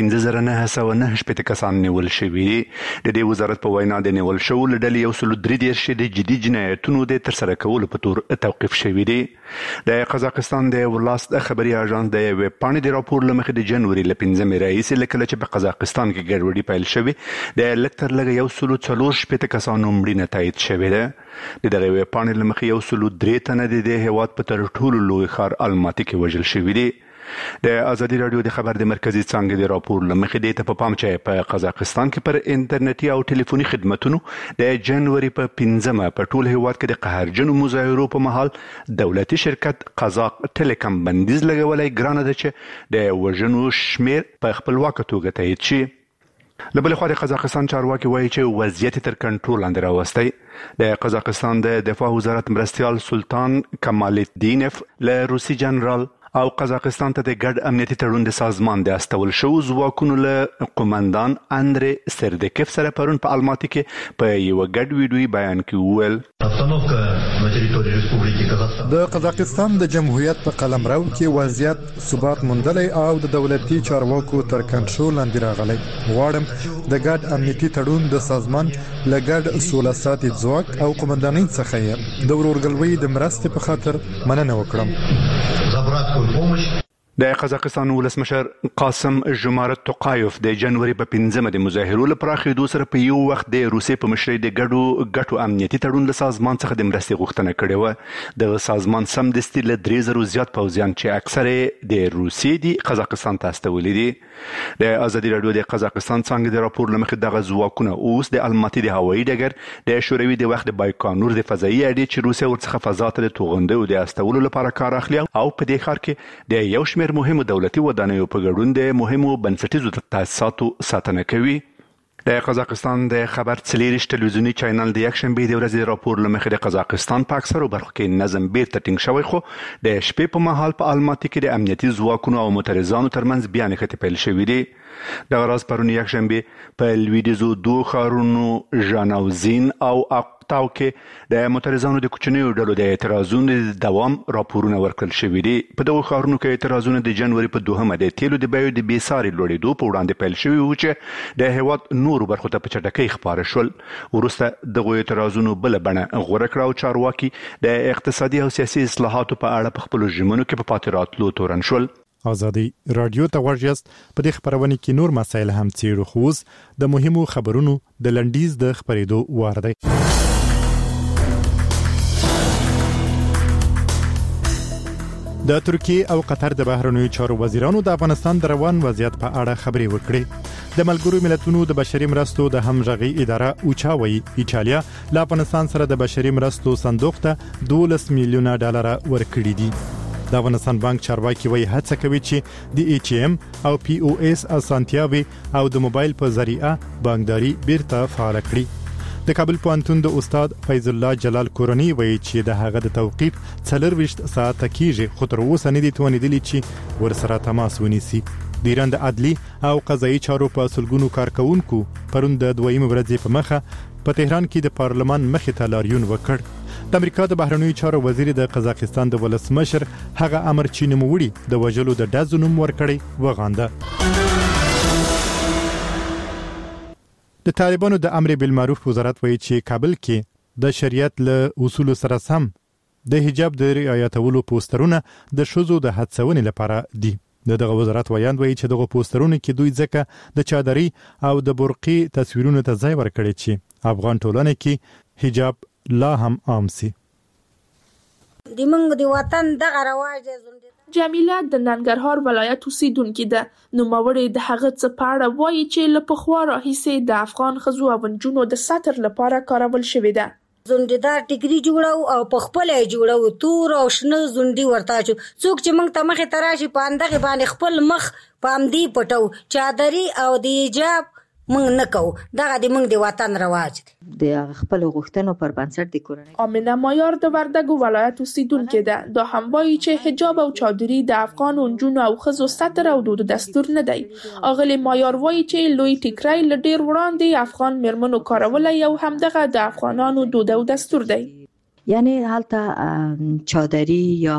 15,909 کسان نیول شوي. د دې وزارت په وینا د نیول شوو لډلې 133 د جدي جنایتونو د ترسره کولو په تور توقیف شوي دي. د قزاقستان د ولاست خبري اژانس د ویب پاڼې د راپور لمخې د جنوري له 15 راهیسې لکه چې په قزاقستان کې ګډوډي پیل شوې د لکټر لګه 144 کسانو مړینه تایید شوې ده. د دغه ویب پاڼې لمخې 103 تنه د هیواد په تر ټولو لوی ښار الماتي کې وژل شوي دي. د ازادي رادیو د خبر د مرکزی څانګې د راپور لمخې د په پام چې په قزاقستان کې پر انټرنیټي او ټلیفوني خدماتونو د جنوري په 15 په ټول هیواد کې د قهرجنو مظاهرو په مهال دولتي شرکت قزاق ټیلیکم بندیز لګولای ګرانه ده چې د وژنو شمیر په خپلواکه توګه تایید شي. لبل خو د قزاقستان چارواکي وایي چې وضعیت تر کنټرول لاندې راوستی. د قزاقستان د دفاع وزارت مرستیال سلطان کمال الدینف له روسي جنرال او قزاقستان ته د ګډ امنیتي تړون د سازمان د استول شو ځواکونو له قومندان اندري سردکف سره پرون په الماتي کې په یو ګډ ویډیو بیان کې وویل د قزاقستان د جمهوریت په قلمرو کې وضعیت ثبات موندلی او د دولتي چارواکو تر کنټرول لاندې راغلی. غواړم د ګډ امنیتي تړون د سازمان له ګډ سوله ساتي ځواک او قومندانۍ څخه د ورورګلوۍ د مرستې په خاطر مننه وکړم. د قزاقستان ولسمشر قاسم جمارت توقایف د جنوري په 15 د مظاهرو لپاره خېدو سره په یو وخت د روسي په مشرۍ د ګډو امنیتي تړون له سازمان څخه د مرستې غوښتنه کړې و. د سازمان سمدستي له 3,000 زیات پوځیان چې اکثره د روسي دي قزاقستان ته استولي دي. د ازادي رادیو د قزاقستان څنګه د راپور لمخې دغه ځواکونه اوس د الماتي د هوایي ډګر د شوروي د وخت د بایکانور د فضایي اډې چې روسیا ورڅخه فضا ته د توغندو د استولو لپاره کار اخلي او په دې ښار کې د یو شمېر مهمو دولتي ودانیو په ګډون د مهمو بنسټیزو تاسیساتو ساتنه کوي. د قزاقستان د خبر 4 ټلویزیونی چینل د یکشنبه د ورځې راپور لمخې د قزاقستان په اکثرو برخو کې نظم بیرته ټینګ شوی، خو د شپې په مهال په الماتي کې د امنیتي ځواکونو او معترضانو ترمنځ بیان ختی پیل شوی دی. د راز پرون یکشنبه په لویدیزو دوه ښارونو ژاناوزین او تاو کې د معترضانو د کوچنیو ډلو د اعتراضونو د دوام راپورونه ورکړل شوي دي. په دغو ښارونو کې اعتراضونه د جنوري په 2 د تیلو د بیو د بېساري لوړېدو په وړاندې پیل شوي وو چې د هیواد نورو برخو ته په چټکۍ خپاره شول. وروسته دغو اعتراضونو بله بڼه غوره کړه او چارواکي د اقتصادي او سیاسي اصلاحاتو په اړه په خپلو ژمنو کې په پاتې راتلو تورن شول. آزادي رادیو ته ورجست په دې خبرونه کې نور مسایل هم څیړو خو د مهمو خبرونو د لنډیز د خبرېدو وار دی. د ترکیه او قطر د بهرنیو چارو وزیرانو د افغانستان د روان وضعیت په اړه خبرې وکړې. د ملګرو ملتونو د بشري مرستو د همغږي اداره اوچاوي ایټالیا له افغانستان سره د بشري مرستو صندوق ته $12 میلیونه ورکړي دي. د افغانستان بانک چارواکي وایي هڅه کوي چې د ATM او POS اسانتیاوي او د موبایل په ذریعہ بانکداري بیرته فعال کړي. د کابل پوهنتون د استاد فیض الله جلال کورنی وایي چې د هغه د توقيف 24 ساعت کېږي خو تر اوسه نه دي توانیدلی چې ورسره تماس ونیسي. د ایران د عدلي او قضایي چارو په سلګونو کارکونکو پرون د دویمه ورځې په مخه په تهران کې د پارلمان مخې ته لاریون وکړ. د امریکا د بهرنیو چارو وزیر د قزاقستان د ولسمشر هغه امر چې نوموړي د وژلو د ډزو نوم ورکړی وغانده. د طالبانو د امر بالمعروف وزارت وایي چې کابل کې د شریعت له اصول سره سم د حجاب د رعایتولو پوسټرونه د شوزو د هڅونې لپاره دي. دغه وزارت وایي چې دغه پوسټرونه کې دوی ځکه د چادري او د برقي تصویرونو ته ځای ورکړي چې افغان ټولنه کې حجاب لا هم عام سي. د منګ د وطن دغه رواج جمیله د ننګرهار ولایت اوسیدونکې ده. نوموړې د هغه څه په اړه وایي چې له پخوا راهیسې د افغان ښځو او نجونو د ساتر لپاره کارول شوې ده. زونډیدار ټیګري جوړو او په خپل جوړو تور او شنه زونډي ورتا شو. څوک چې موږ ته مخې تراشي په اندغه باندې خپل مخ پامدي پټو چادري او د حجاب موږ نه کوو. دغه د موږ د وطن رواج دی. د خپل غوښتنو پر بنسټ د کورنۍ. امینه مایار د وردګو ولایت اوسیدونکې ده. دا هم وایي چې حجاب او چادري د افغان نجونو او ښځو ستر او دود دستور نه دی. اغلی مایار وایي چې لوی ټیکری ل ډیر وړاندې افغان میرمنو کارولای او همدغه د افغانانو دود او دستور دی. یعنی حالته چادری یا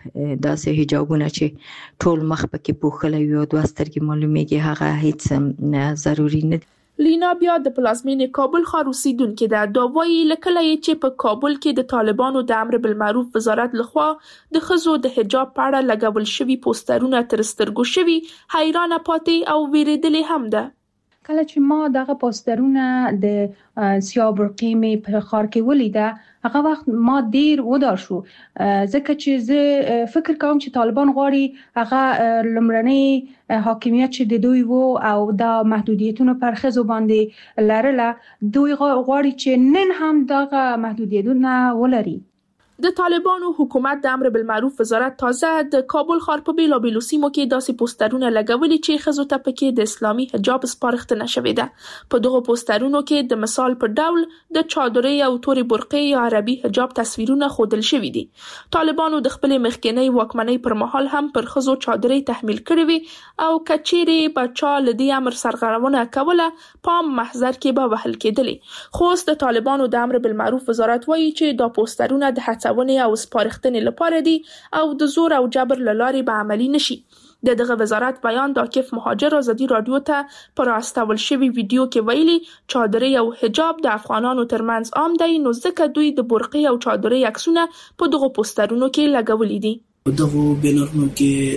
داسې حجابونه چې ټول مخ پکې پوښلي وي او دوه سترګې معلومیږي هغه هیڅ ضروري نه دي. لینا بیا د پلازمینې کابل ښار اوسیدونکې ده. دا وایي لکه چې په کابل کې د طالبانو د امر بالمعروف وزارت لخوا د ښځو د حجاب په اړه لګول شوي پوسټرونه تر سترګو شوي حیرانه پاتې او ویریدلې هم ده. کله چې ما دغه پوسټرونه د سیاه برقي مې په ښار کې ولیده هغه وخت ما ډیر ودار شو ځکه چې زه فکر کوم چې طالبان غواړي هغه لمړنۍ حاکمیت چې د دوی وو او د محدودیتونو پر ښځو باندې لرله دوی غواړي چې نن هم دغه محدودیتونه ولري. د طالبانو حکومت د امر بالمعروف وزارت تازه د کابل ښار په بیلابیلو سیمو کې داسې پوسټرونه لګولي چې ښځو ته پکې د اسلامي حجاب سپارښتنه شوې ده. په دغه پوسټرونو کې د مثال په ډول د چادري او توري برقي یا عربي حجاب تصویرونه ښودل شوي دي. طالبانو د خپل مخکنی واکمنۍ پر مهال هم پر ښځو چادري تحمیل کړې وي او کچيري بچا لدی امر سرغړونه کوله پام محضر کې به وهل کېدلې. خو د طالبانو د امر بالمعروف وزارت وایي چې دا پوسټرونه د هڅونې او سپارښتنې لپاره دي او د زور او جبر لاري به عملی نشي. دغه وزارت بیان د عاکف مهاجر آزادي رادیو ته پر استول شوی ویډیو کې ویلي چادري او حجاب د افغانانو ترمنځ عام دی نو ځکه دوی د برقي او چادري عکسونه په دغه پوسټرونو کې لګولي دي. دغه بینرونو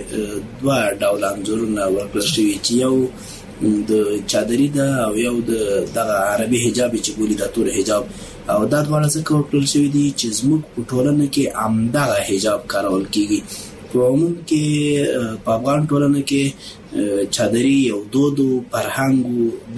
کې دوه ډول انځورونه ورکړل شوي چې یو د چادري ده او یو د عربي حجاب چې بولی د تور حجاب او دا ډول څه ورکړل شوی دي چې زموږ په ټولنه کې عامه حجاب کارول کیږي. په عموم کې په افغان ټولنه کې چادري یو دود او فرهنګ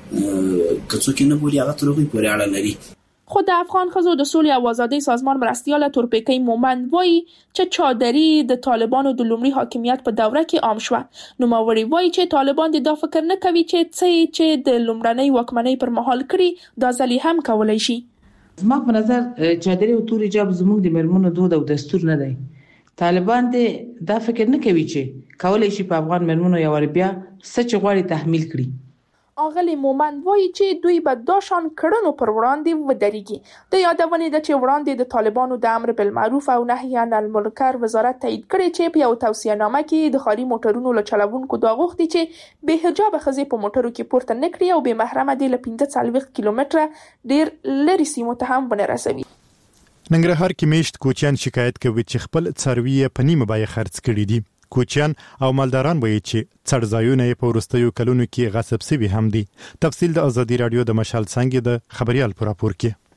د کڅوکې نه بولی هغه تر هغه پورې اړه لري. خو د افغان ښځو د سولې او ازادۍ سازمان مرستیال تورپیکۍ مومند وایي چې چادري د طالبانو د لومړي حاکمیت په دوره کې عام شوه. نوموړی وایي چې طالبان دا فکر نه کوي چې د لومړنۍ واکمنۍ پر مهال کړي دا ځلې هم کولای شي. زما په نظر چادري او تور حجاب زموږ د مرمنو دود او دستور نه دی. طالبان دا فکر نه کوي چې کولای شي په افغان مرمنو یو بیا سچ غواړي تحمیل کړي. اغلی مومند وایي چې دوی به دا شان کړنو پر وړاندې ودرېږي. د یادونې ده چې وړاندې د طالبانو د امر بالمعروف او نهي عن المنکر وزارت تایید کړی چې په یو توصیه‌نامه کې د خالي موټرونو له چلوونکو دا غوښتي چې بې حجابه ښځې په موټرو کې پورته نه کړي او بې محرمه دې له 45 کیلومتره ډېر لرې سیمو ته هم ونه رسوي. ننګرهار کې میشت کوچیان شکایت کوي چې خپل څاروي په نیمه بیه خرڅ کړي دي. کوچیان او مالداران وایي چې څړځایونه په وروستیو کلونو کې غصب شوي هم دي. تفصیل د ازادي رادیو د مشال څنګه د خبريال پر راپور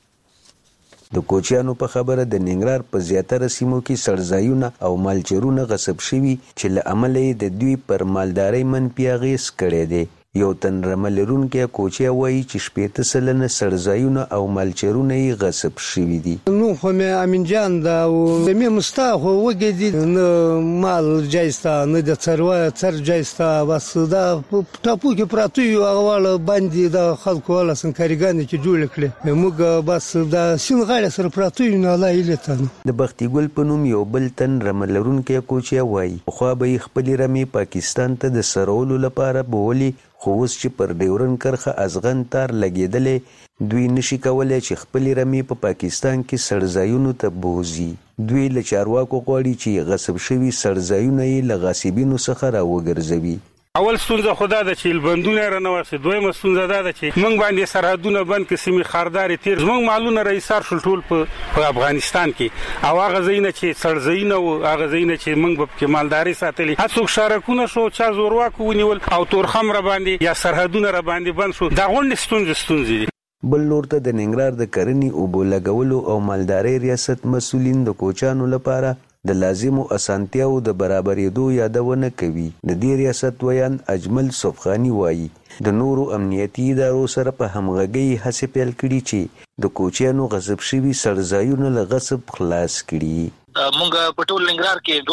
کې. د کوچیانو په خبره د ننګرهار په زیاتره سیمو کې څړځایونه او مالچرونه غصب شوي چې له امله د دوی پر مالدارۍ منفي اغېز کړی دی. یو تن رملرونکي کوچیا وایي چې 80 سلنه څړځایونه او مالچرونه یې غصب شوي دي. نو خو مې امین جان دا او مې مستا خو وګدي نه مال جایستا نه د څر جایستا بس دا ټاپو کې پراته یو هغه باندې د خلکو ولا سنکارګان چې جوړ کړي موږ بس دا سین غاړه سره پراته یو نه لایلتن. د بختي ګل په نوم یو بل تن رملرونکي کوچیا وایي خو به خپل رمي پاکستان ته د سرولو لپاره بوولي خو اوس چې پر ډیورن کرخه ازغن تار لګېدلې دوی نشي کولای چې خپل رمي په پاکستان کې سړځایونو ته بوزي. دوی له چارواکو غواړي چې غصب شوي سړځایونه یې له غاصبینو څخه راوګرځوي. اول ستونزه خدا ده چې بندونه رانواسي. دویمه ستونزه ده چې موږ باندې سرحدونه بند کې سیمې خارداري تیر زموږ مالونه رئیسار شول ټول په افغانستان کې او هغه ځایونه چې څړځایونه او هغه ځایونه چې موږ په مالداري ساتلي هڅوک شارکونه شو چا زورواکو ونیول او تورخم را باندې یا سرحدونه را باندې بند شو. دا غونډې ستونزې دي. بل لور ته د ننګرهار د کرنې اوبو لګولو او مالدارۍ ریاست مسؤلین د کوچانو لپاره د لازمو اسانتیاو د برابرېدو یادونه کوي. د دې ریاست ویان اجمل صفخانی وایي د نورو امنیتي ادارو سره په همغږۍ هڅې پیل کړي چې د کوچیانو غصب شوي سړځایونه له غصب خلاص کړي. مونږ په ټول ننګرهار کې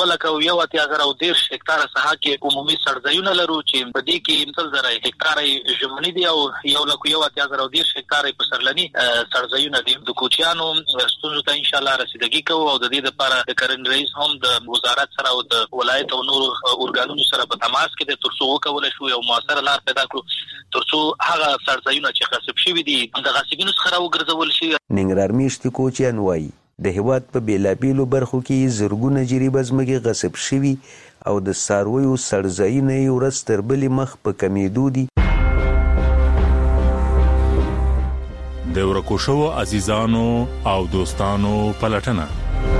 2,01,013 هکتاره ساحه کې عمومي سړځایونه لرو چې په دې کې 3,000 هکتاره ژمنی دي او 1,01,013 هکتاره پسرلني سړځایونه دي. د کوچیانو ستونزو ته ان شاء الله رسیدګي کوو او د دې لپاره د کرنې رئیس هم د وزارت سره او د ولایت او نورو اورګانونو سره په تماس کې د ترڅو وکول شو یو موثر لار پیدا کړو ترڅو هغه سړځایونه چې غصب شوي دي د غاصبینو څخه راوګرځول شي. ننګرهار میشتي کوچیان وایي د هیواد په بیلابیلو برخو کې زرګونه جریبه ځمکې غصب شوي او د څارویو سړځایونه یې ورځ تر بلې مخ په کمیدو دي. د ورکو شوو عزیزانو او دوستانو پلټنه.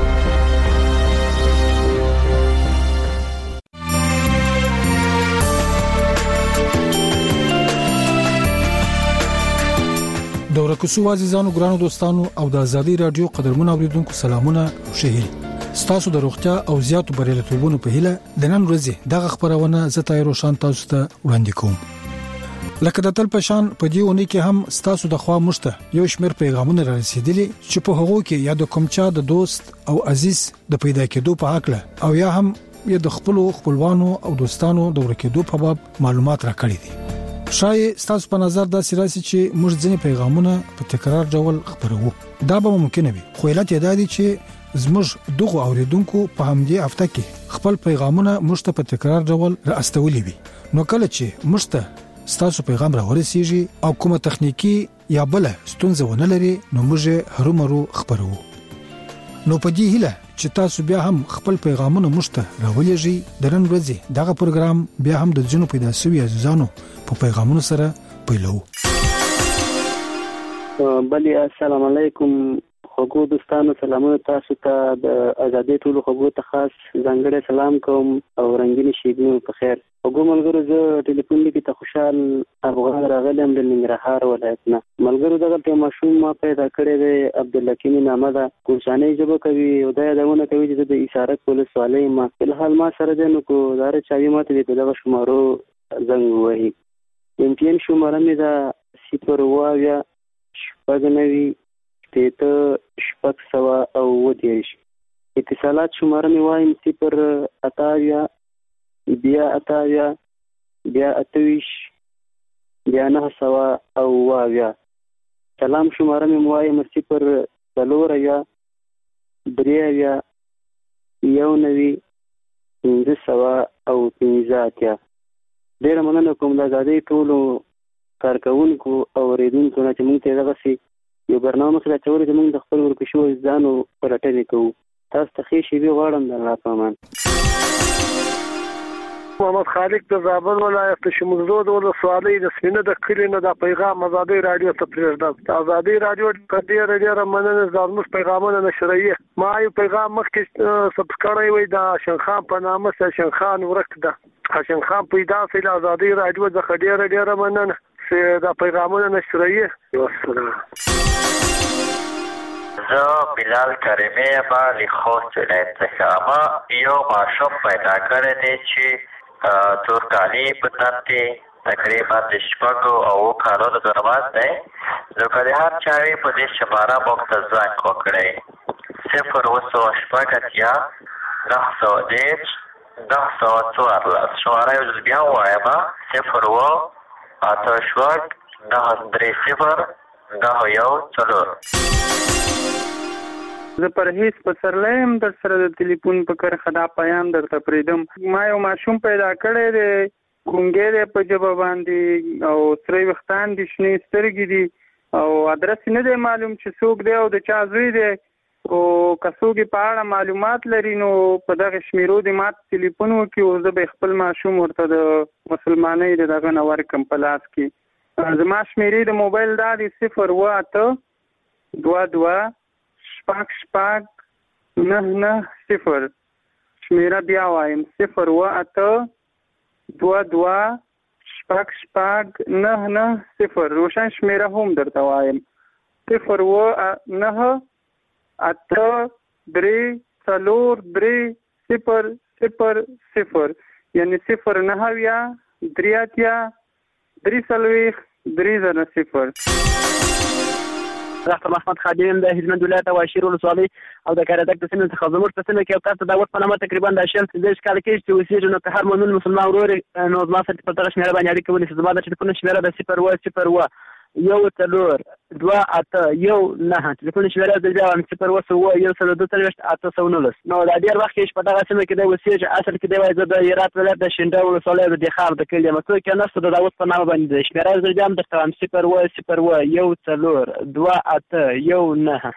د ورکوسو عزیزانو ګرانو دوستانو او د ازادي رادیو قدرمن اوریدونکو سلامونه او شهیر ستاسو د روغتیا او زیاتو بریالیتوبونو په هیله د نن ورځې دغه خبرونه زه تایرو شان تاسو ته وړاندې کوم. لکه د تل پشان په دې اونۍ کې هم ستاسو د خوا مشته یو شمېر پیغامونه را رسیدلي چې په هغو کې یا د کومچا د دوست او عزیز د پیدا کېدو په حق له او یا هم یا د خپلوانو او دوستانو د ورکېدو په باب معلومات راکړي دي. شاید ستاسو په نظر دا سراسي چې موږ ځینې پیغامونه په تکرار ډول خبرو. دا به ممکن وي خو علت یې دا دی چې زموږ دغه اوریدونکو په همدې هفته کې خپل پیغامونه موږ ته په تکرار ډول راستولي وي. نو کله چې موږ ته ستاسو پیغام راورسیږي او کومه تخنیکی یا بل ستونزه ونه لري نو موږ هرومرو خبرو. نو په دې هیله چې تاسو بیا هم خپل پیغامونه مشته راولېږئ. د نن ورځې دغه پروګرام بیا هم د جنو پیدا شوی عزیزانو په پیغامونو سره پیلو. بلی السلام علیکم خوږو دوستانو، سلامونه تاسو ته. د ازادۍ ټولو خوږو ته خاص ځانګړی سلام کوم او رنګین شیبې په خیر. خوږو ملګرو، زه ټلیفون لیکي ته خوشحال افغان راغلی یم د ننګرهار ولایت نه. ملګرو دغلته یو ماشوم ما پیدا کړی دی، عبدالحکیم نامه ده، کوشانۍ ژبه کوي او دا یادونه کوي چې زه د ایسارک ولسوالۍ یم. فلحال ما سره دی، نو کو دا چاوي ماته د دغه شمارو زنګ ووهي. MTN شماره مې ده 0 شپږ 9 اتصالات شماره مې وایم 0 بیا 28 بیا 9 سلام شماره مې وایم 0 3 19 15. ډیره مننه کوم د ازادۍ ټولو کارکونکو او اوریدونکو نه چې موږ ته دغسې یو برنامه سره اچولې چې موږ د خپل ورکشو ځانو پلټنې کوو. تاسو ته ښې شېبې غواړم د الله په امان. محمد خالق د زابل ولایت د شمزدود ولسوالۍ د سپینه د کلي نه د پیغام ازادي رادیو ته پرېږدم. ازادي رادیو په ډېره مننه زموږ پیغامونه نشرایي. ما یو پیغام مخکې سبس کړی وی د حسن خان په نامه حسن خان ورک ده. حسن خان پیدا سي ازادي رادیو څخه ډېره مننه چې د پیغامونه نشرایي. والسلام. زه بلال کریمی یم له خوست ولایت څخه. ما یو ماشوم پیدا کړی دی چې تورکالي په تن کې تقریبا د 6 او 7 کالونو دروازه دی. نو که د هر چا وي په دې شماره موږ ته زنګ وکړئ 0 910 914 شماره یو ځل بیا ووایم 0 930 زه پرهیز پسرلی یم در سره د تلیفون په کرښه دا پیام درته پرېږدم. ما یو ماشوم پیدا کړی دی، ګونګی دی په ژبه باندې او سره ویښتان دي، شنې سترګې دي او ادرس نه دی معلوم چې څوک دی او د چا زوی دی. او که څوک په اړه معلومات لري نو په دغه شمیرو دې ماته تلیفون وکړي او زه به خپل ماشوم ورته د مسلمانۍ د دغه نه ورکړم په لاس کې. زما شمیرې د موبایل دا دی 0 8 22 990. شمیره بیا وایم 0 8 22 990. روشن شمیره هم درته وایم 0 9 8 3 4 3 0 0 0 یعنی 0 9 3 3 0. ډاکټر محمد خادم د هلمند ولایت واشیر ولسوالۍ او د کاردک د سیمې څخه زموږ په سیمه کې یو کس د داوود په نامه تقریبا د 40 کال کې چې اوسېږي نو که هر مؤمن مسلمان ورور نو زما سره په دغه شمېره باندې اړیکه ونیسي. زما د ټلیفون شمېره د 0 1 4 2 8 1 9 ټلیفون شمېره د 0 1 2 819. نو دا ډېر وخت کې په دغه سیمه کې د اوسېږي. اصل کې دی وایي زه د هرات ولایت د شینډه ولسوالۍ د دخار د کلي یم. څوک یې نشته د داوود په نامه باندې شمېره زه بیا هم درته وایم 0 1 4 2 8 1 9.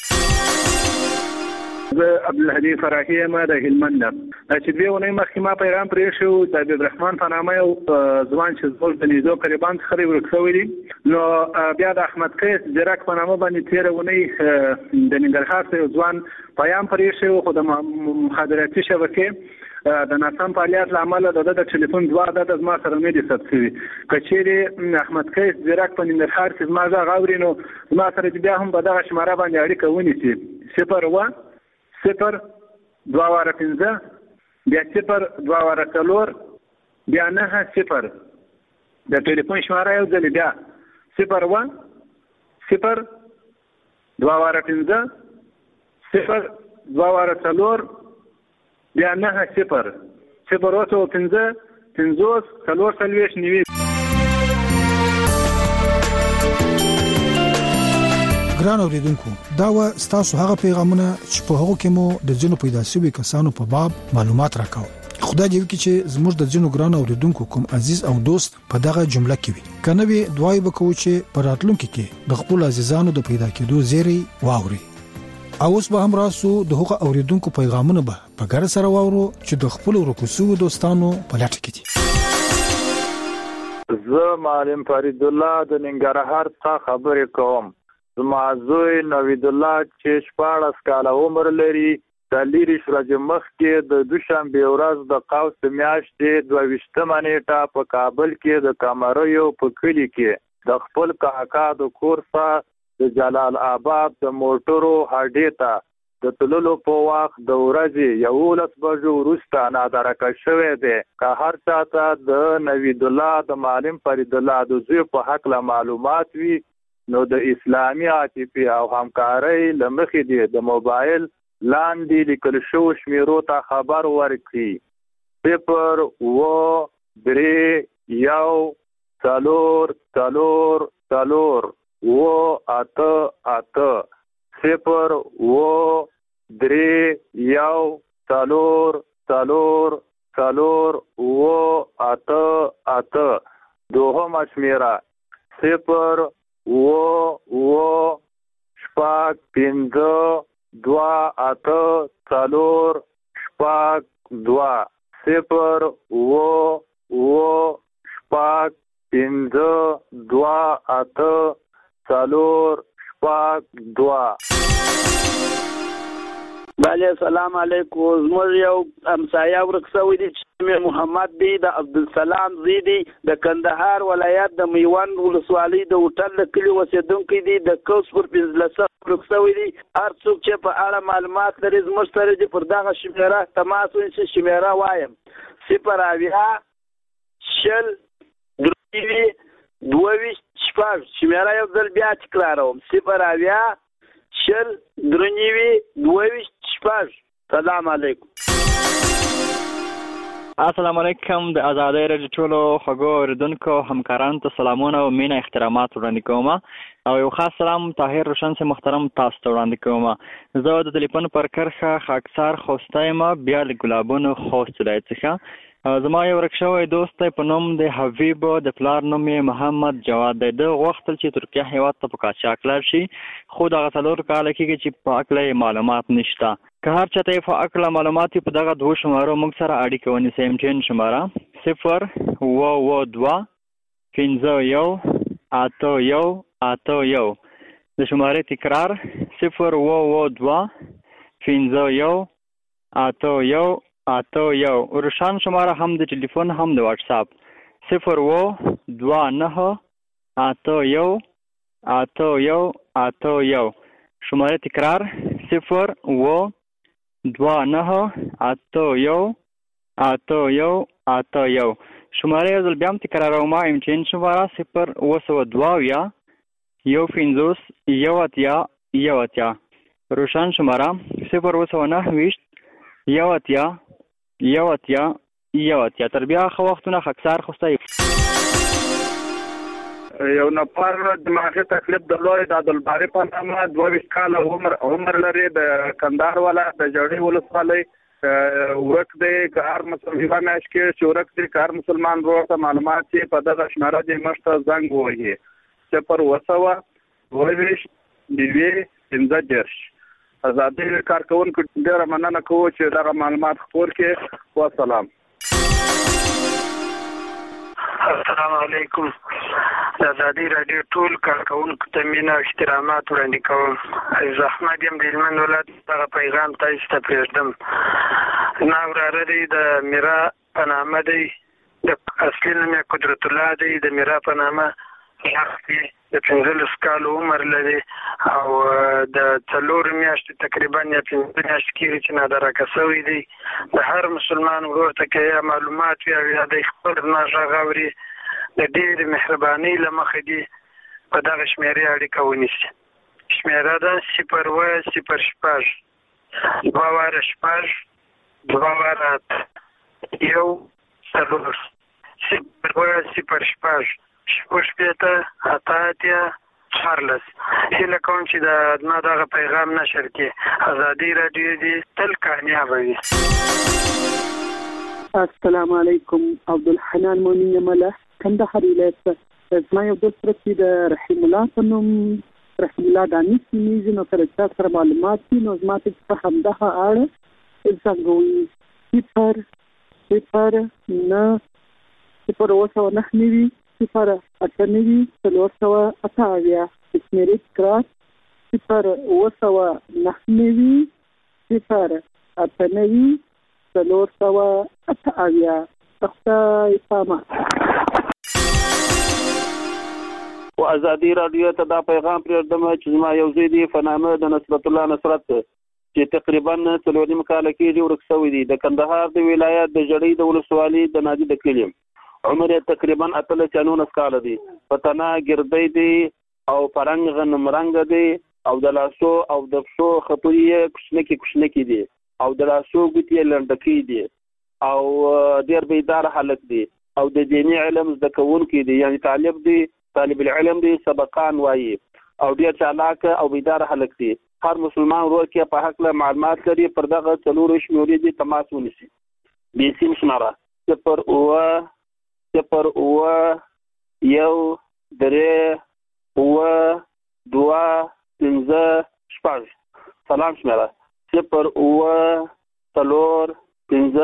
زه عبدالهدي فراحي یم د هلمند. چې 2 ونې مخکې ما پیغام پرېښی د عبدالرحمن په نامه یو ځوان چې زموږ د نیزو قریبان څخه ورک شوی دی. نو بیا د احمد قیس جرک په نامه باندې 13 ونې د ننګرهار څخه یو ځوان پیغام پرېښی خو د مخابراتي شبکې د ناسم فعالیت له امله د ټلیفون 2 عدد زما سره نه دي ثبت شوي. که چیرې احمد قیس جرک په ننګرهار کې زما غږ اوري نو زما سره بیا هم په دغه شماره باندې اړیکه ونیسي 0 0 2 5 بیا 0 2 4 بیا 9 0. د ټلیفون شماره یو ځل بیا 0 1 0 2 5 0 2 4 بیا 9 0 0 5 5 4 ګران اوریدونکو دا و ستاسو هغه پیغامونه چې په هغه کې مو د جنو پیدا شوی کسانو په باب معلومات راکاو. خدای دې وکړي چې زموږ د جنو ګران اوریدونکو کوم عزیز او دوست په دغه جمله کې وي. کنه وی دعای وکړو چې په راتلونکي کې د خپل عزیزانو د پیدا کېدو زیری واوري. اوس به هم راسو د هغه اوریدونکو پیغامونه به په ګر سره واورو چې د خپل ورکوسو دوستانو په لټه کې دي. زه معلم فرید الله د ننګرهار څخه خبرې کوم. زما زوی نوید الله چې 14 کاله عمر لري د لیری شرج مخ کې د دوشنبه ورځ د قوس میاشتې 22 نیټه په کابل کې د کامریو په کلی کې د خپل کاکا د کورسا د جلال آباد د موټرو هډې ته د تللو په وخت د ورځې 11 بجو وروسته نادرکه شوی دی. که هر چاته د نوید الله د معلم فرید الله د زوی په حق له معلومات وي نو د اسلامي عاطفي او همکارۍ لمخې دی د موبایل لاندې لیکل شو شمیرو ته خبر ورکړي 0 3 1 4 4 4 8 8 0 3 1 4 4 4 8 8 دوهم شمیره 0 و شپږ 5 2 8 4 شپږ 2 0 و شپږ 5 2 8 4 شپږ 2. بله السلام علیکم. زموږ یو همسایه ورک شوی دی چې محمد دی د عبدالسلام زوی دی د کندهار ولایت د میوند ولسوالۍ د هوټل د کلي اوسېدونکی دی د کوس پر 15 ورک شوی دی. هر څوک چې په اړه معلومات لري زموږ سره دې پر دغه شمیره تماس ونیسي. شمیره وایم 0 شل 23 شپږ. شمیره یو ځل بیا تکراروم 0 شل 23 شپږ. سلام علیکم. السلام علیکم. د آزادۍ رادیو ټولو خوږو اورېدونکو همکارانو ته سلامونه او مینه احترامات وړاندې کوم او یو خاص سلام طاهر روشن سے محترم تاسو ته وړاندې کوم. زه د ټلیفون پر کرښه خاکسار خوستی یم بیا له ګلابونو خوست ولایت څخه. زما یو ورک شوی دوست دی په نوم د حبیب د پلار نوم یې محمد جواد دی. د غوښتل چې ترکیه هیواد ته په قاچاق لاړ شي خو دغه 4 کاله کېږي چې په هکله معلومات نشته. که هر چاته یې په هکله معلومات په دغه 2 شمارو موږ سره اړیکه ونیسئ. MTN شماره 0 51 81 81. د شمارې تکرار 0 51 81 81. روشان شماره هم د ټلیفون هم د واتس اپ 0 29 81 81 81. شماره تکرار 0 29 81 81 81. شماره یو ځل بیا هم تکراروم. MTN شماره 0 152 1 1 روشان شماره 0 1 تر بیا خو وختونه خاکسار خوستی. یو نفر دماغي تکلیف درلود د عبدالباري په نامه 22 کاله عمر لري د کندهار ولایت د جړی ولسوالۍ ورک دی. کار مسلمان مشکل چې ورک دی کار مسلمان ورته معلومات چې په دغه شماره د مشته زنګ وایي چې پر وسوه 22 15 آزادۍ کارکونکو ډېره مننه کوو چې دغه معلومات خپور کړي. والسلام. السلام علیکم. د آزادۍ رادیو ټول کارکونکو ته مینه او احترامات وړاندې کوم. زه احمد یم د هلمند ولایت. دغه پیغام تاسو ته پرېږدم. زما وراره دی د میرا په نامه دی. د اصلي نوم یې قدرت الله دی. د میرا په نامه د 15 کالو عمر لري او د 4 میاشتې تقریبا یا 5 میاشتې کېږي چې نادرکه شوی دی. د هر مسلمان ورور ته که یا معلومات وي او یا د خپل زما غږ اوري د ډېرې مهربانۍ له مخې دي په دغه شمېرې اړیکه ونیسي. شمېره ده 0 0 شپږ 2 واره شپږ 2 واره 1 4 0 0 شپږ 6 8 چارلس. هیله کوم چې د ما دغه پیغام نشر کړي. آزادۍ رادیو دې تل کامیابه وي. السلام علیکم. عبدالحنان مؤمن مله کندهار ولایت. زما یو دوست چې د رحیم الله په نوم رحیم الله دانش نومیږي نو کله چې سره معلومات دي نو زما ته په همدغه اړه زنګوي 0 9 0 9 نوي 0 8 نوي 4 شمېرې تکرار 0 9 نوي 0 8 نوي 4 خدای پامه. او آزادۍ رادیو ته دا پیغام پرېږدم چې زما یو زوی دی په نامه د نصرت الله نصرت چې تقریبا 4 کاله کېږي ورک شوی دی. د کندهار د ولایت د جړی د ولسوالۍ د نادي د کلي. عمر یې تقریبا 19 کاله دی. په تنه ګردی دی او پرنګ غنم رنګ دی او د لاسو او د پښو خطوې کوچنکې دي او د لاسو ګوتې لنډکې دي او ډېر بیدار هلک دی او د دیني علم زده کوونکی دی یعنی طالب العلم دی سبقان وایي او ډېر چالاک او بیدار هلک دی. هر مسلمان ورور کې په حق له معلومات لري پر دغه 4 شمېرې دي تماس ونیسي. بیسیم شماره 0 0 1 3 2 5 6 سلام شمیره 0 3 5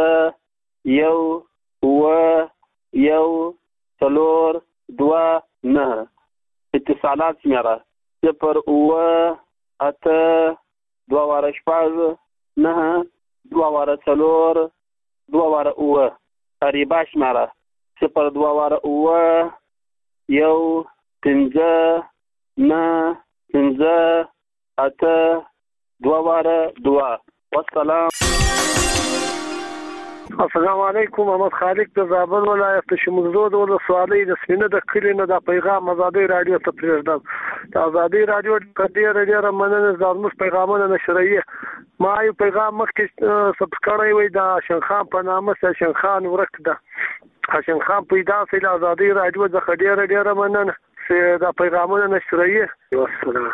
1 3 2 9 اتصالات شمیره 0 8 2 6 9 2 3 2 قریبا شمیره 0 2 1 5 9 5 8 2 والسلام. السلام علیکم. محمد خالق د زابل ولایت شمولزود ولسوالۍ د سپینه د کلی نه د پیغام آزادي رادیو ته پریږدم. د آزادي رادیو ډېر مننه زموږ پیغامونه نشرایي. ما یو پیغام مخکې سبسکرایب وي د شنخان په نامه سره شنخان ورک ده. شنخان پیدا سي د آزادي رادیو څخه ډېر مننه چې د پیغامونه نشرایي. والسلام.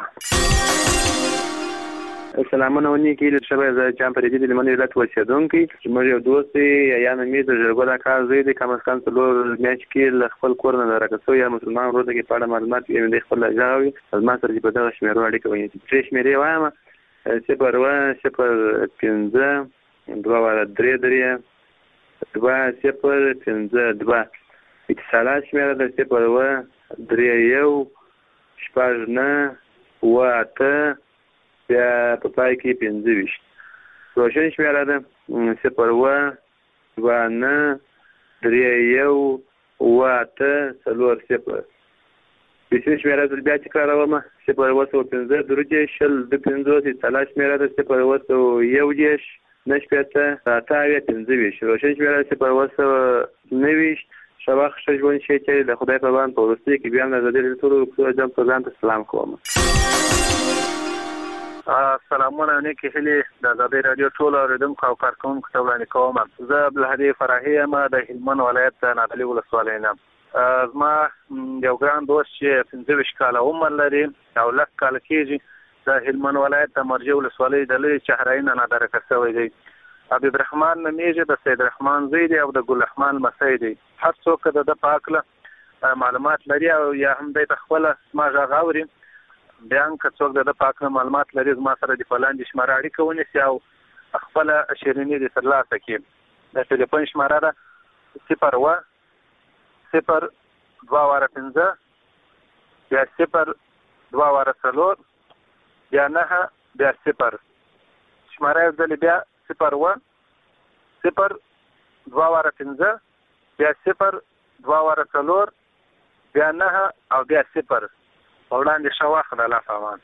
سلامونه ونی کې له شبه ز چم پر دې لمن ولایت اوسیدونکو چې موږ یو دوست یا نمې د جرګو کار زوی د کمسکان څلور میاش کې خپل کور نه راکسو یا مسلمان روزه کې پاړه معلومات یې د خپل ځاوي از ما سره په دغه شمیرو اړیکه ونی چې شمیرې وایم 0 اتصالات شمیره د 0 3 1 8 بیا په پای کې 25 روشن شمیره ده 0 2 9 3 1 8 0 بسم شمیره ده بیا تکراروم 0 15 درجه شل د 15 اتصالات شمیره ده 0 1 نشپته تاوی 25 روشن شمیره 0 9 شباخ شجون شي چې د خدای په باندې پورسته کې بیا نه زده ټول جام ته ځان سلام کوم. سلامونه نیکی هلی د آزادي رادیو ټول اوریدونکو او کارکونکو ته وړاندې کوم. زه عبدالهادي فرحي یم د هلمند ولایت نادعلي ولسوالۍ نه. زما یو ګران دوست چې 25 کاله عمر لري او لږ کاله کېږي د هلمند ولایت د مرجع ولسوالۍ د لوی چهرایي نه نادرکه شوی دی. حبیب رحمان نومیږي، د سید رحمان زوی دی او د ګل رحمان لمسی دی. هر څوک د ده په هکله معلومات لري او یا هم دی ته خپله زما غږ اوري بیا هم که څوک د ده په هکله معلومات لري زما سره د په لاندې شماره اړیکه ونیسي او خپله شیریني دې ترلاسه کړي. د ټلیفون شماره ده 0 0 2 5 بیا 0 2 4 بیا 9 بیا 0 شماره یو ځلې بیا 0 0 2 5 بیا 0 2 4 بیا 9 او بیا 0 وړاندې شواخ د الله فامان.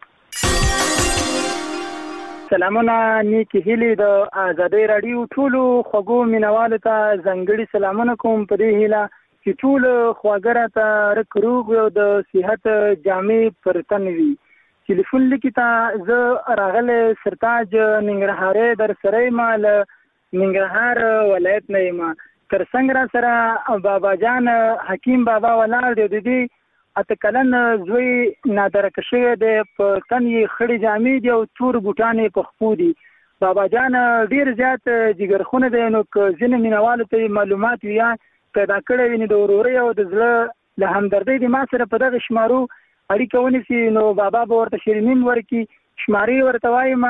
سلامونه نیکی هیلی د آزادي رادیو ټولو خوږو مینوالو ته ځانګړي سلامونه کوم په دې هیله چې ټول خواږه راته رک روغ او د صحت جامې پر تن وي. ټلیفون لیکي ته زه راغلی سرتاج ننګرهارۍ در سره یم له ننګرهار ولایت نه یم. تر څنګ را سره بابا جان حکیم بابا ولاړ دی. د دې اته کلن زوی نادرکه شوی دی، په تن یې خړې جامې دي او تور بوټان یې په خپو دي. بابا جان ډېر زیات جګرخونه دی، نو که ځینې مینوالو ته معلومات وي یا پیدا کړی وي نو د ورورۍ او د زړه له همدردۍ د ما سره په دغه شمارو اړیکه ونیسي نو بابا به ورته شیرینین ورکړي. شمارې ورته وایم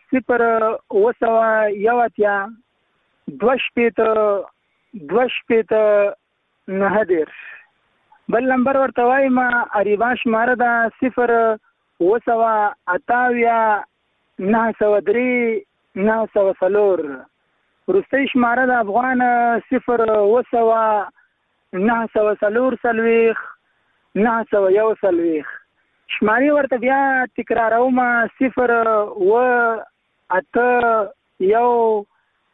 0 2 9 بل نمبر ورته وایم اریبا شماره ده 0 903 904 وروستۍ شماره د افغان 0 904 941. شمارې ورته بیا تکراروم 0 8 1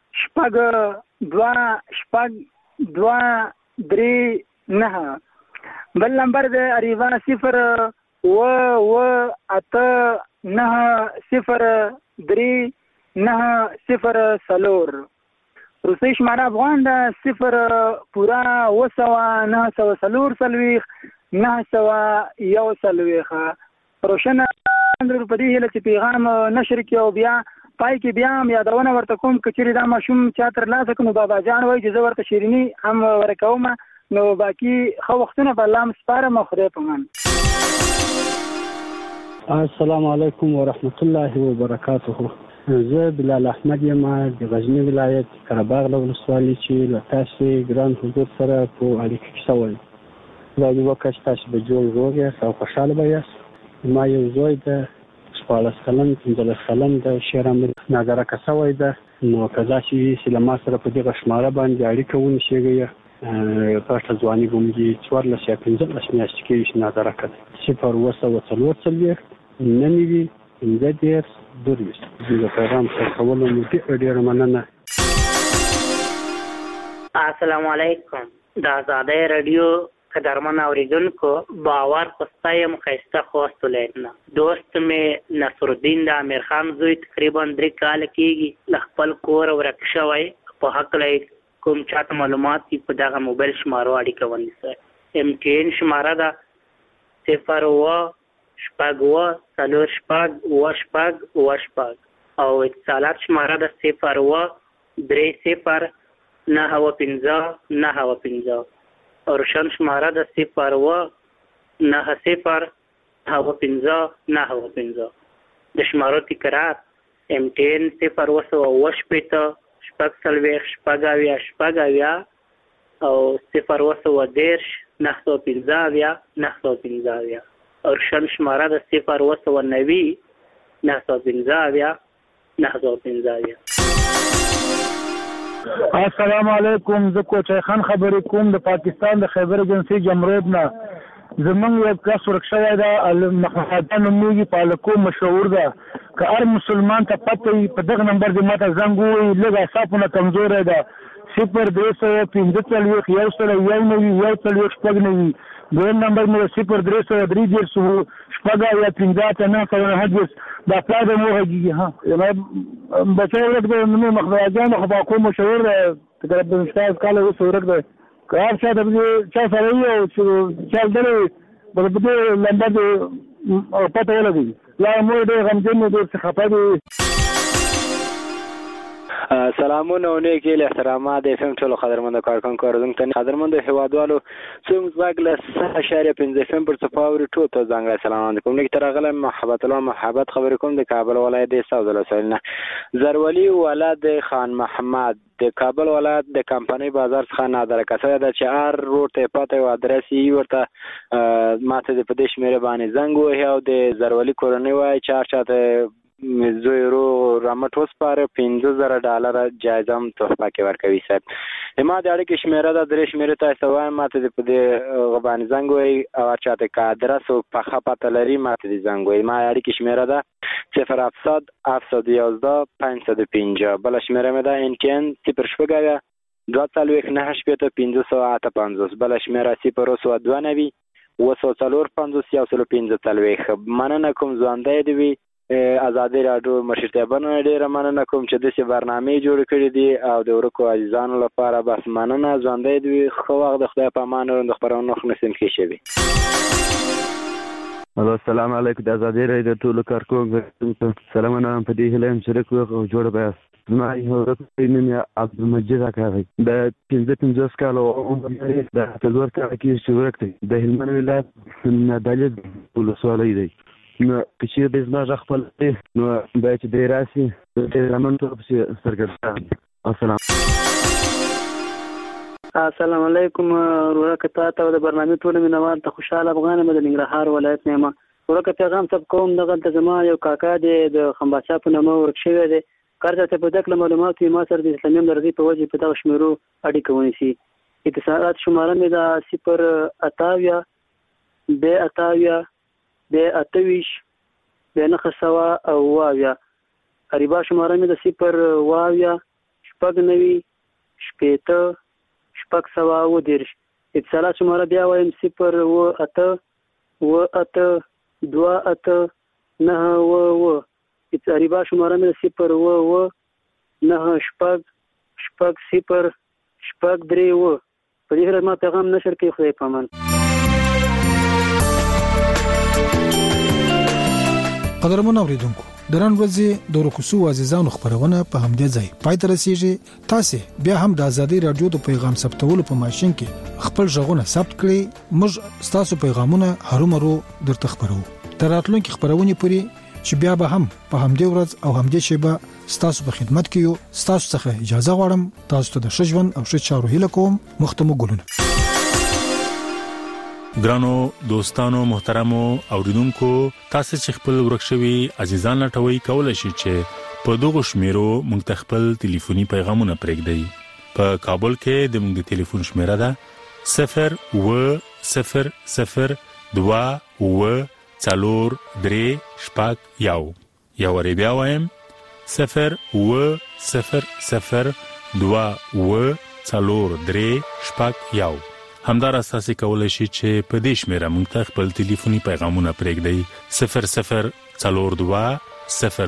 6 2 3 9. بل نمبر د اریوا 0 8 9 0 3 9 0 روسي شماره افغان د 0 پورا 904 901 روشن اندر په دې هله چې پیغام نشر کې او بیا پای کې بیا یادونه ورته کوم کچېری دا ماشوم چا تر لاسه کنو بابا جان وای چې زه ورته شیرینی هم ورکوم نو باقي خو وختونه په الله مسپارم خدای په مان. السلام علیکم ورحمت الله وبرکاته. زه بلال احمد یم د غزنی ولایت قرهباغ ولسوالۍ چې له تاسو ګران حضور سره په اړیکه کې شوی. دا یو وخت تاسو به جوړ روغ او خوشاله به یاست. ما یو زوی د 14 کلن 15 کلن د شیرامل نظر کسوي ده نو کدا چې لما سره په دغه شماره باندې اړیکه ونشيږي پښه ځواني ګمږي 14 یا 15 میاشتې کې نظر کړ 0 وسو ننوي اندر دوریس د پیغام سره کولو مو ډیر مننه. السلام علیکم. د آزادۍ رادیو قدرمن اوریدونکو باور خوستایم خسته خواست لیدنه دوست می نصرالدین د امیر خان زوی تقریبا 3 کال کېږي ل خپل کور ورک شوی په حق لای کوم چاته معلومات په دغه موبایل شمارو اړیکه ونیسه MTN شماره ده 0 شپږ څلور شپږ او اتصالات شماره ده 0 3 او روشن شماره ده 0 9 د شمارو تکرار MTN 0 شپږ او 0 9 او روشن شماره ده 0 9 السلام علیکم. زه کوچای خان خبرې کوم د پاکستان د خیبر ایجنسی جمرود نه. زمونږ یو کس ورکشوی ده محمدان نومیږي پالکو مشهور ده که هر مسلمان ته پته وي په دغه نمبر دې ماته زنګ ووایي لږ اعصابونه کمزوری ده 0 دویم نمبر مې 0 دا پلا د مو غږیږي ها بچی ورک دی نو مخبرجان خو باکو مشهور ده تقریبا 15 کاله اوس ورک دی که هر چا د چا سره وي او چا ډېرې په دې لمبه د پته ولګي لا مو ډېر غمجن دی ډېر خفه دی. سلامونه او نیک احترامات د FM ټولو قدرمنو کارکونکو اورېدونکو ته قدرمنو هیوادوالو څوک زغ له 0.5 FM پر صفاوري ټول ته ځانګړی سلام کوم لیک ترغله محبت خبرې کوم د کابل ولایت د ساوز لسلنه زرولی ولادت خان محمد د کابل ولایت د کمپنۍ بازار څخه نادر کسه د چار روډ ته پته او ادرس یې ورته ماته د پدیش مېره باندې زنګ وه او د زرولی کورنۍ وای چار چاته زوی رو رامټ وسپاره $15,000 جایزه هم تحفه کې ورکوي صاحب ما د اړیکې شمیره ده 3 شمیره تاسو وایم ماته د پدې غبان زنګ وای او چاته کا ادرس او په خپه لري ماته د زنګ وای ما اړیکې شمیره ده 0 711 بل شمیره مې ده NTN 0 بل شمیره 0 مننه کوم ځوانده دی آزادۍ راډیو مشرتابانو ډیره مننه کوم چې داسې برنامې جوړ کړي دي او د ورکو عزیزانو لپاره بس مننه ژوندی دوی خو وخت د خدای په امان د خبرونو نسیم کې شوي. السلام علیکم د آزادۍ راډیو ټولو کارکونکو سلامونه په دې هیله یم چې ښه او جوړ به یاست. زما یو ورځ نوم یې عبدالمجید اکاغی د 15 کالو عمر لري د 4 کاله کې چې ورک دی د هلمند ولایت نادعلي ولسوالۍ دی نو چې د زما خپل نو باید چې د راسي د رمن ته سرګرځي. السلام علیکم ورکه تاسو د برنامه ټول مینوال ته خوشاله افغان مد ننګرهار ولایت نیمه ورکه پیغام سب کوم دغه د زما یو کاکا د خمباچا په نامه ورک شوی دی کارته په دغه معلومات ما سره د اسلامي مرضی په وجه په تاسو شمیرو اړیکه ونیسي. اتصالات شماره مې دا 0 28 28 9 او واویا قریبا شماره مې د 0 شپږ شپېته شپږ سوه اووه دېرش. اتصالات شماره بیا وایم 0 8 دوه 8 9 قریبا شماره مې د 0 9 شپږ 0 شپږ 3 په دې سره ما پیغام نشر کوي. خدای په امان. قدرمن اوریدونکو د نن ورځې د ورکوسو عزیزانو خبرونه په همدې ځای پای ته رسیږي. تاسو بیا هم د ازادي رادیو د پیغام ثبتولو په ماشين کې خپل ژغونه ثبت کړئ. موږ تاسو پیغامونه هرومرو درته خبرو. تر راتلونکي خبرونه پورې چې بیا به هم په همدې ورځ او همدې شیبه ستاسو په خدمت کې یو. ستاسو څخه اجازه غواړم. تاسو ته د ښه ژوند او ښه چارو هیله کوم. مختمو ګلونه. ګرانو دوستانو محترمو اوریدونکو، تاسو چې خپل ورکشوي عزیزان لټوي کولای شئ چې په دغه شمیرو موږ ته خپل ټلیفوني پیغامونه پرېږدئ. په کابل کې د موږ د ټلیفون شمیره ده 0200042 یا وربیا وایم 0200042 همدار اساسي کولای شي چې په دې شمیره موږ ته خپل ټلیفوني پیغامونه پرېږدئ 002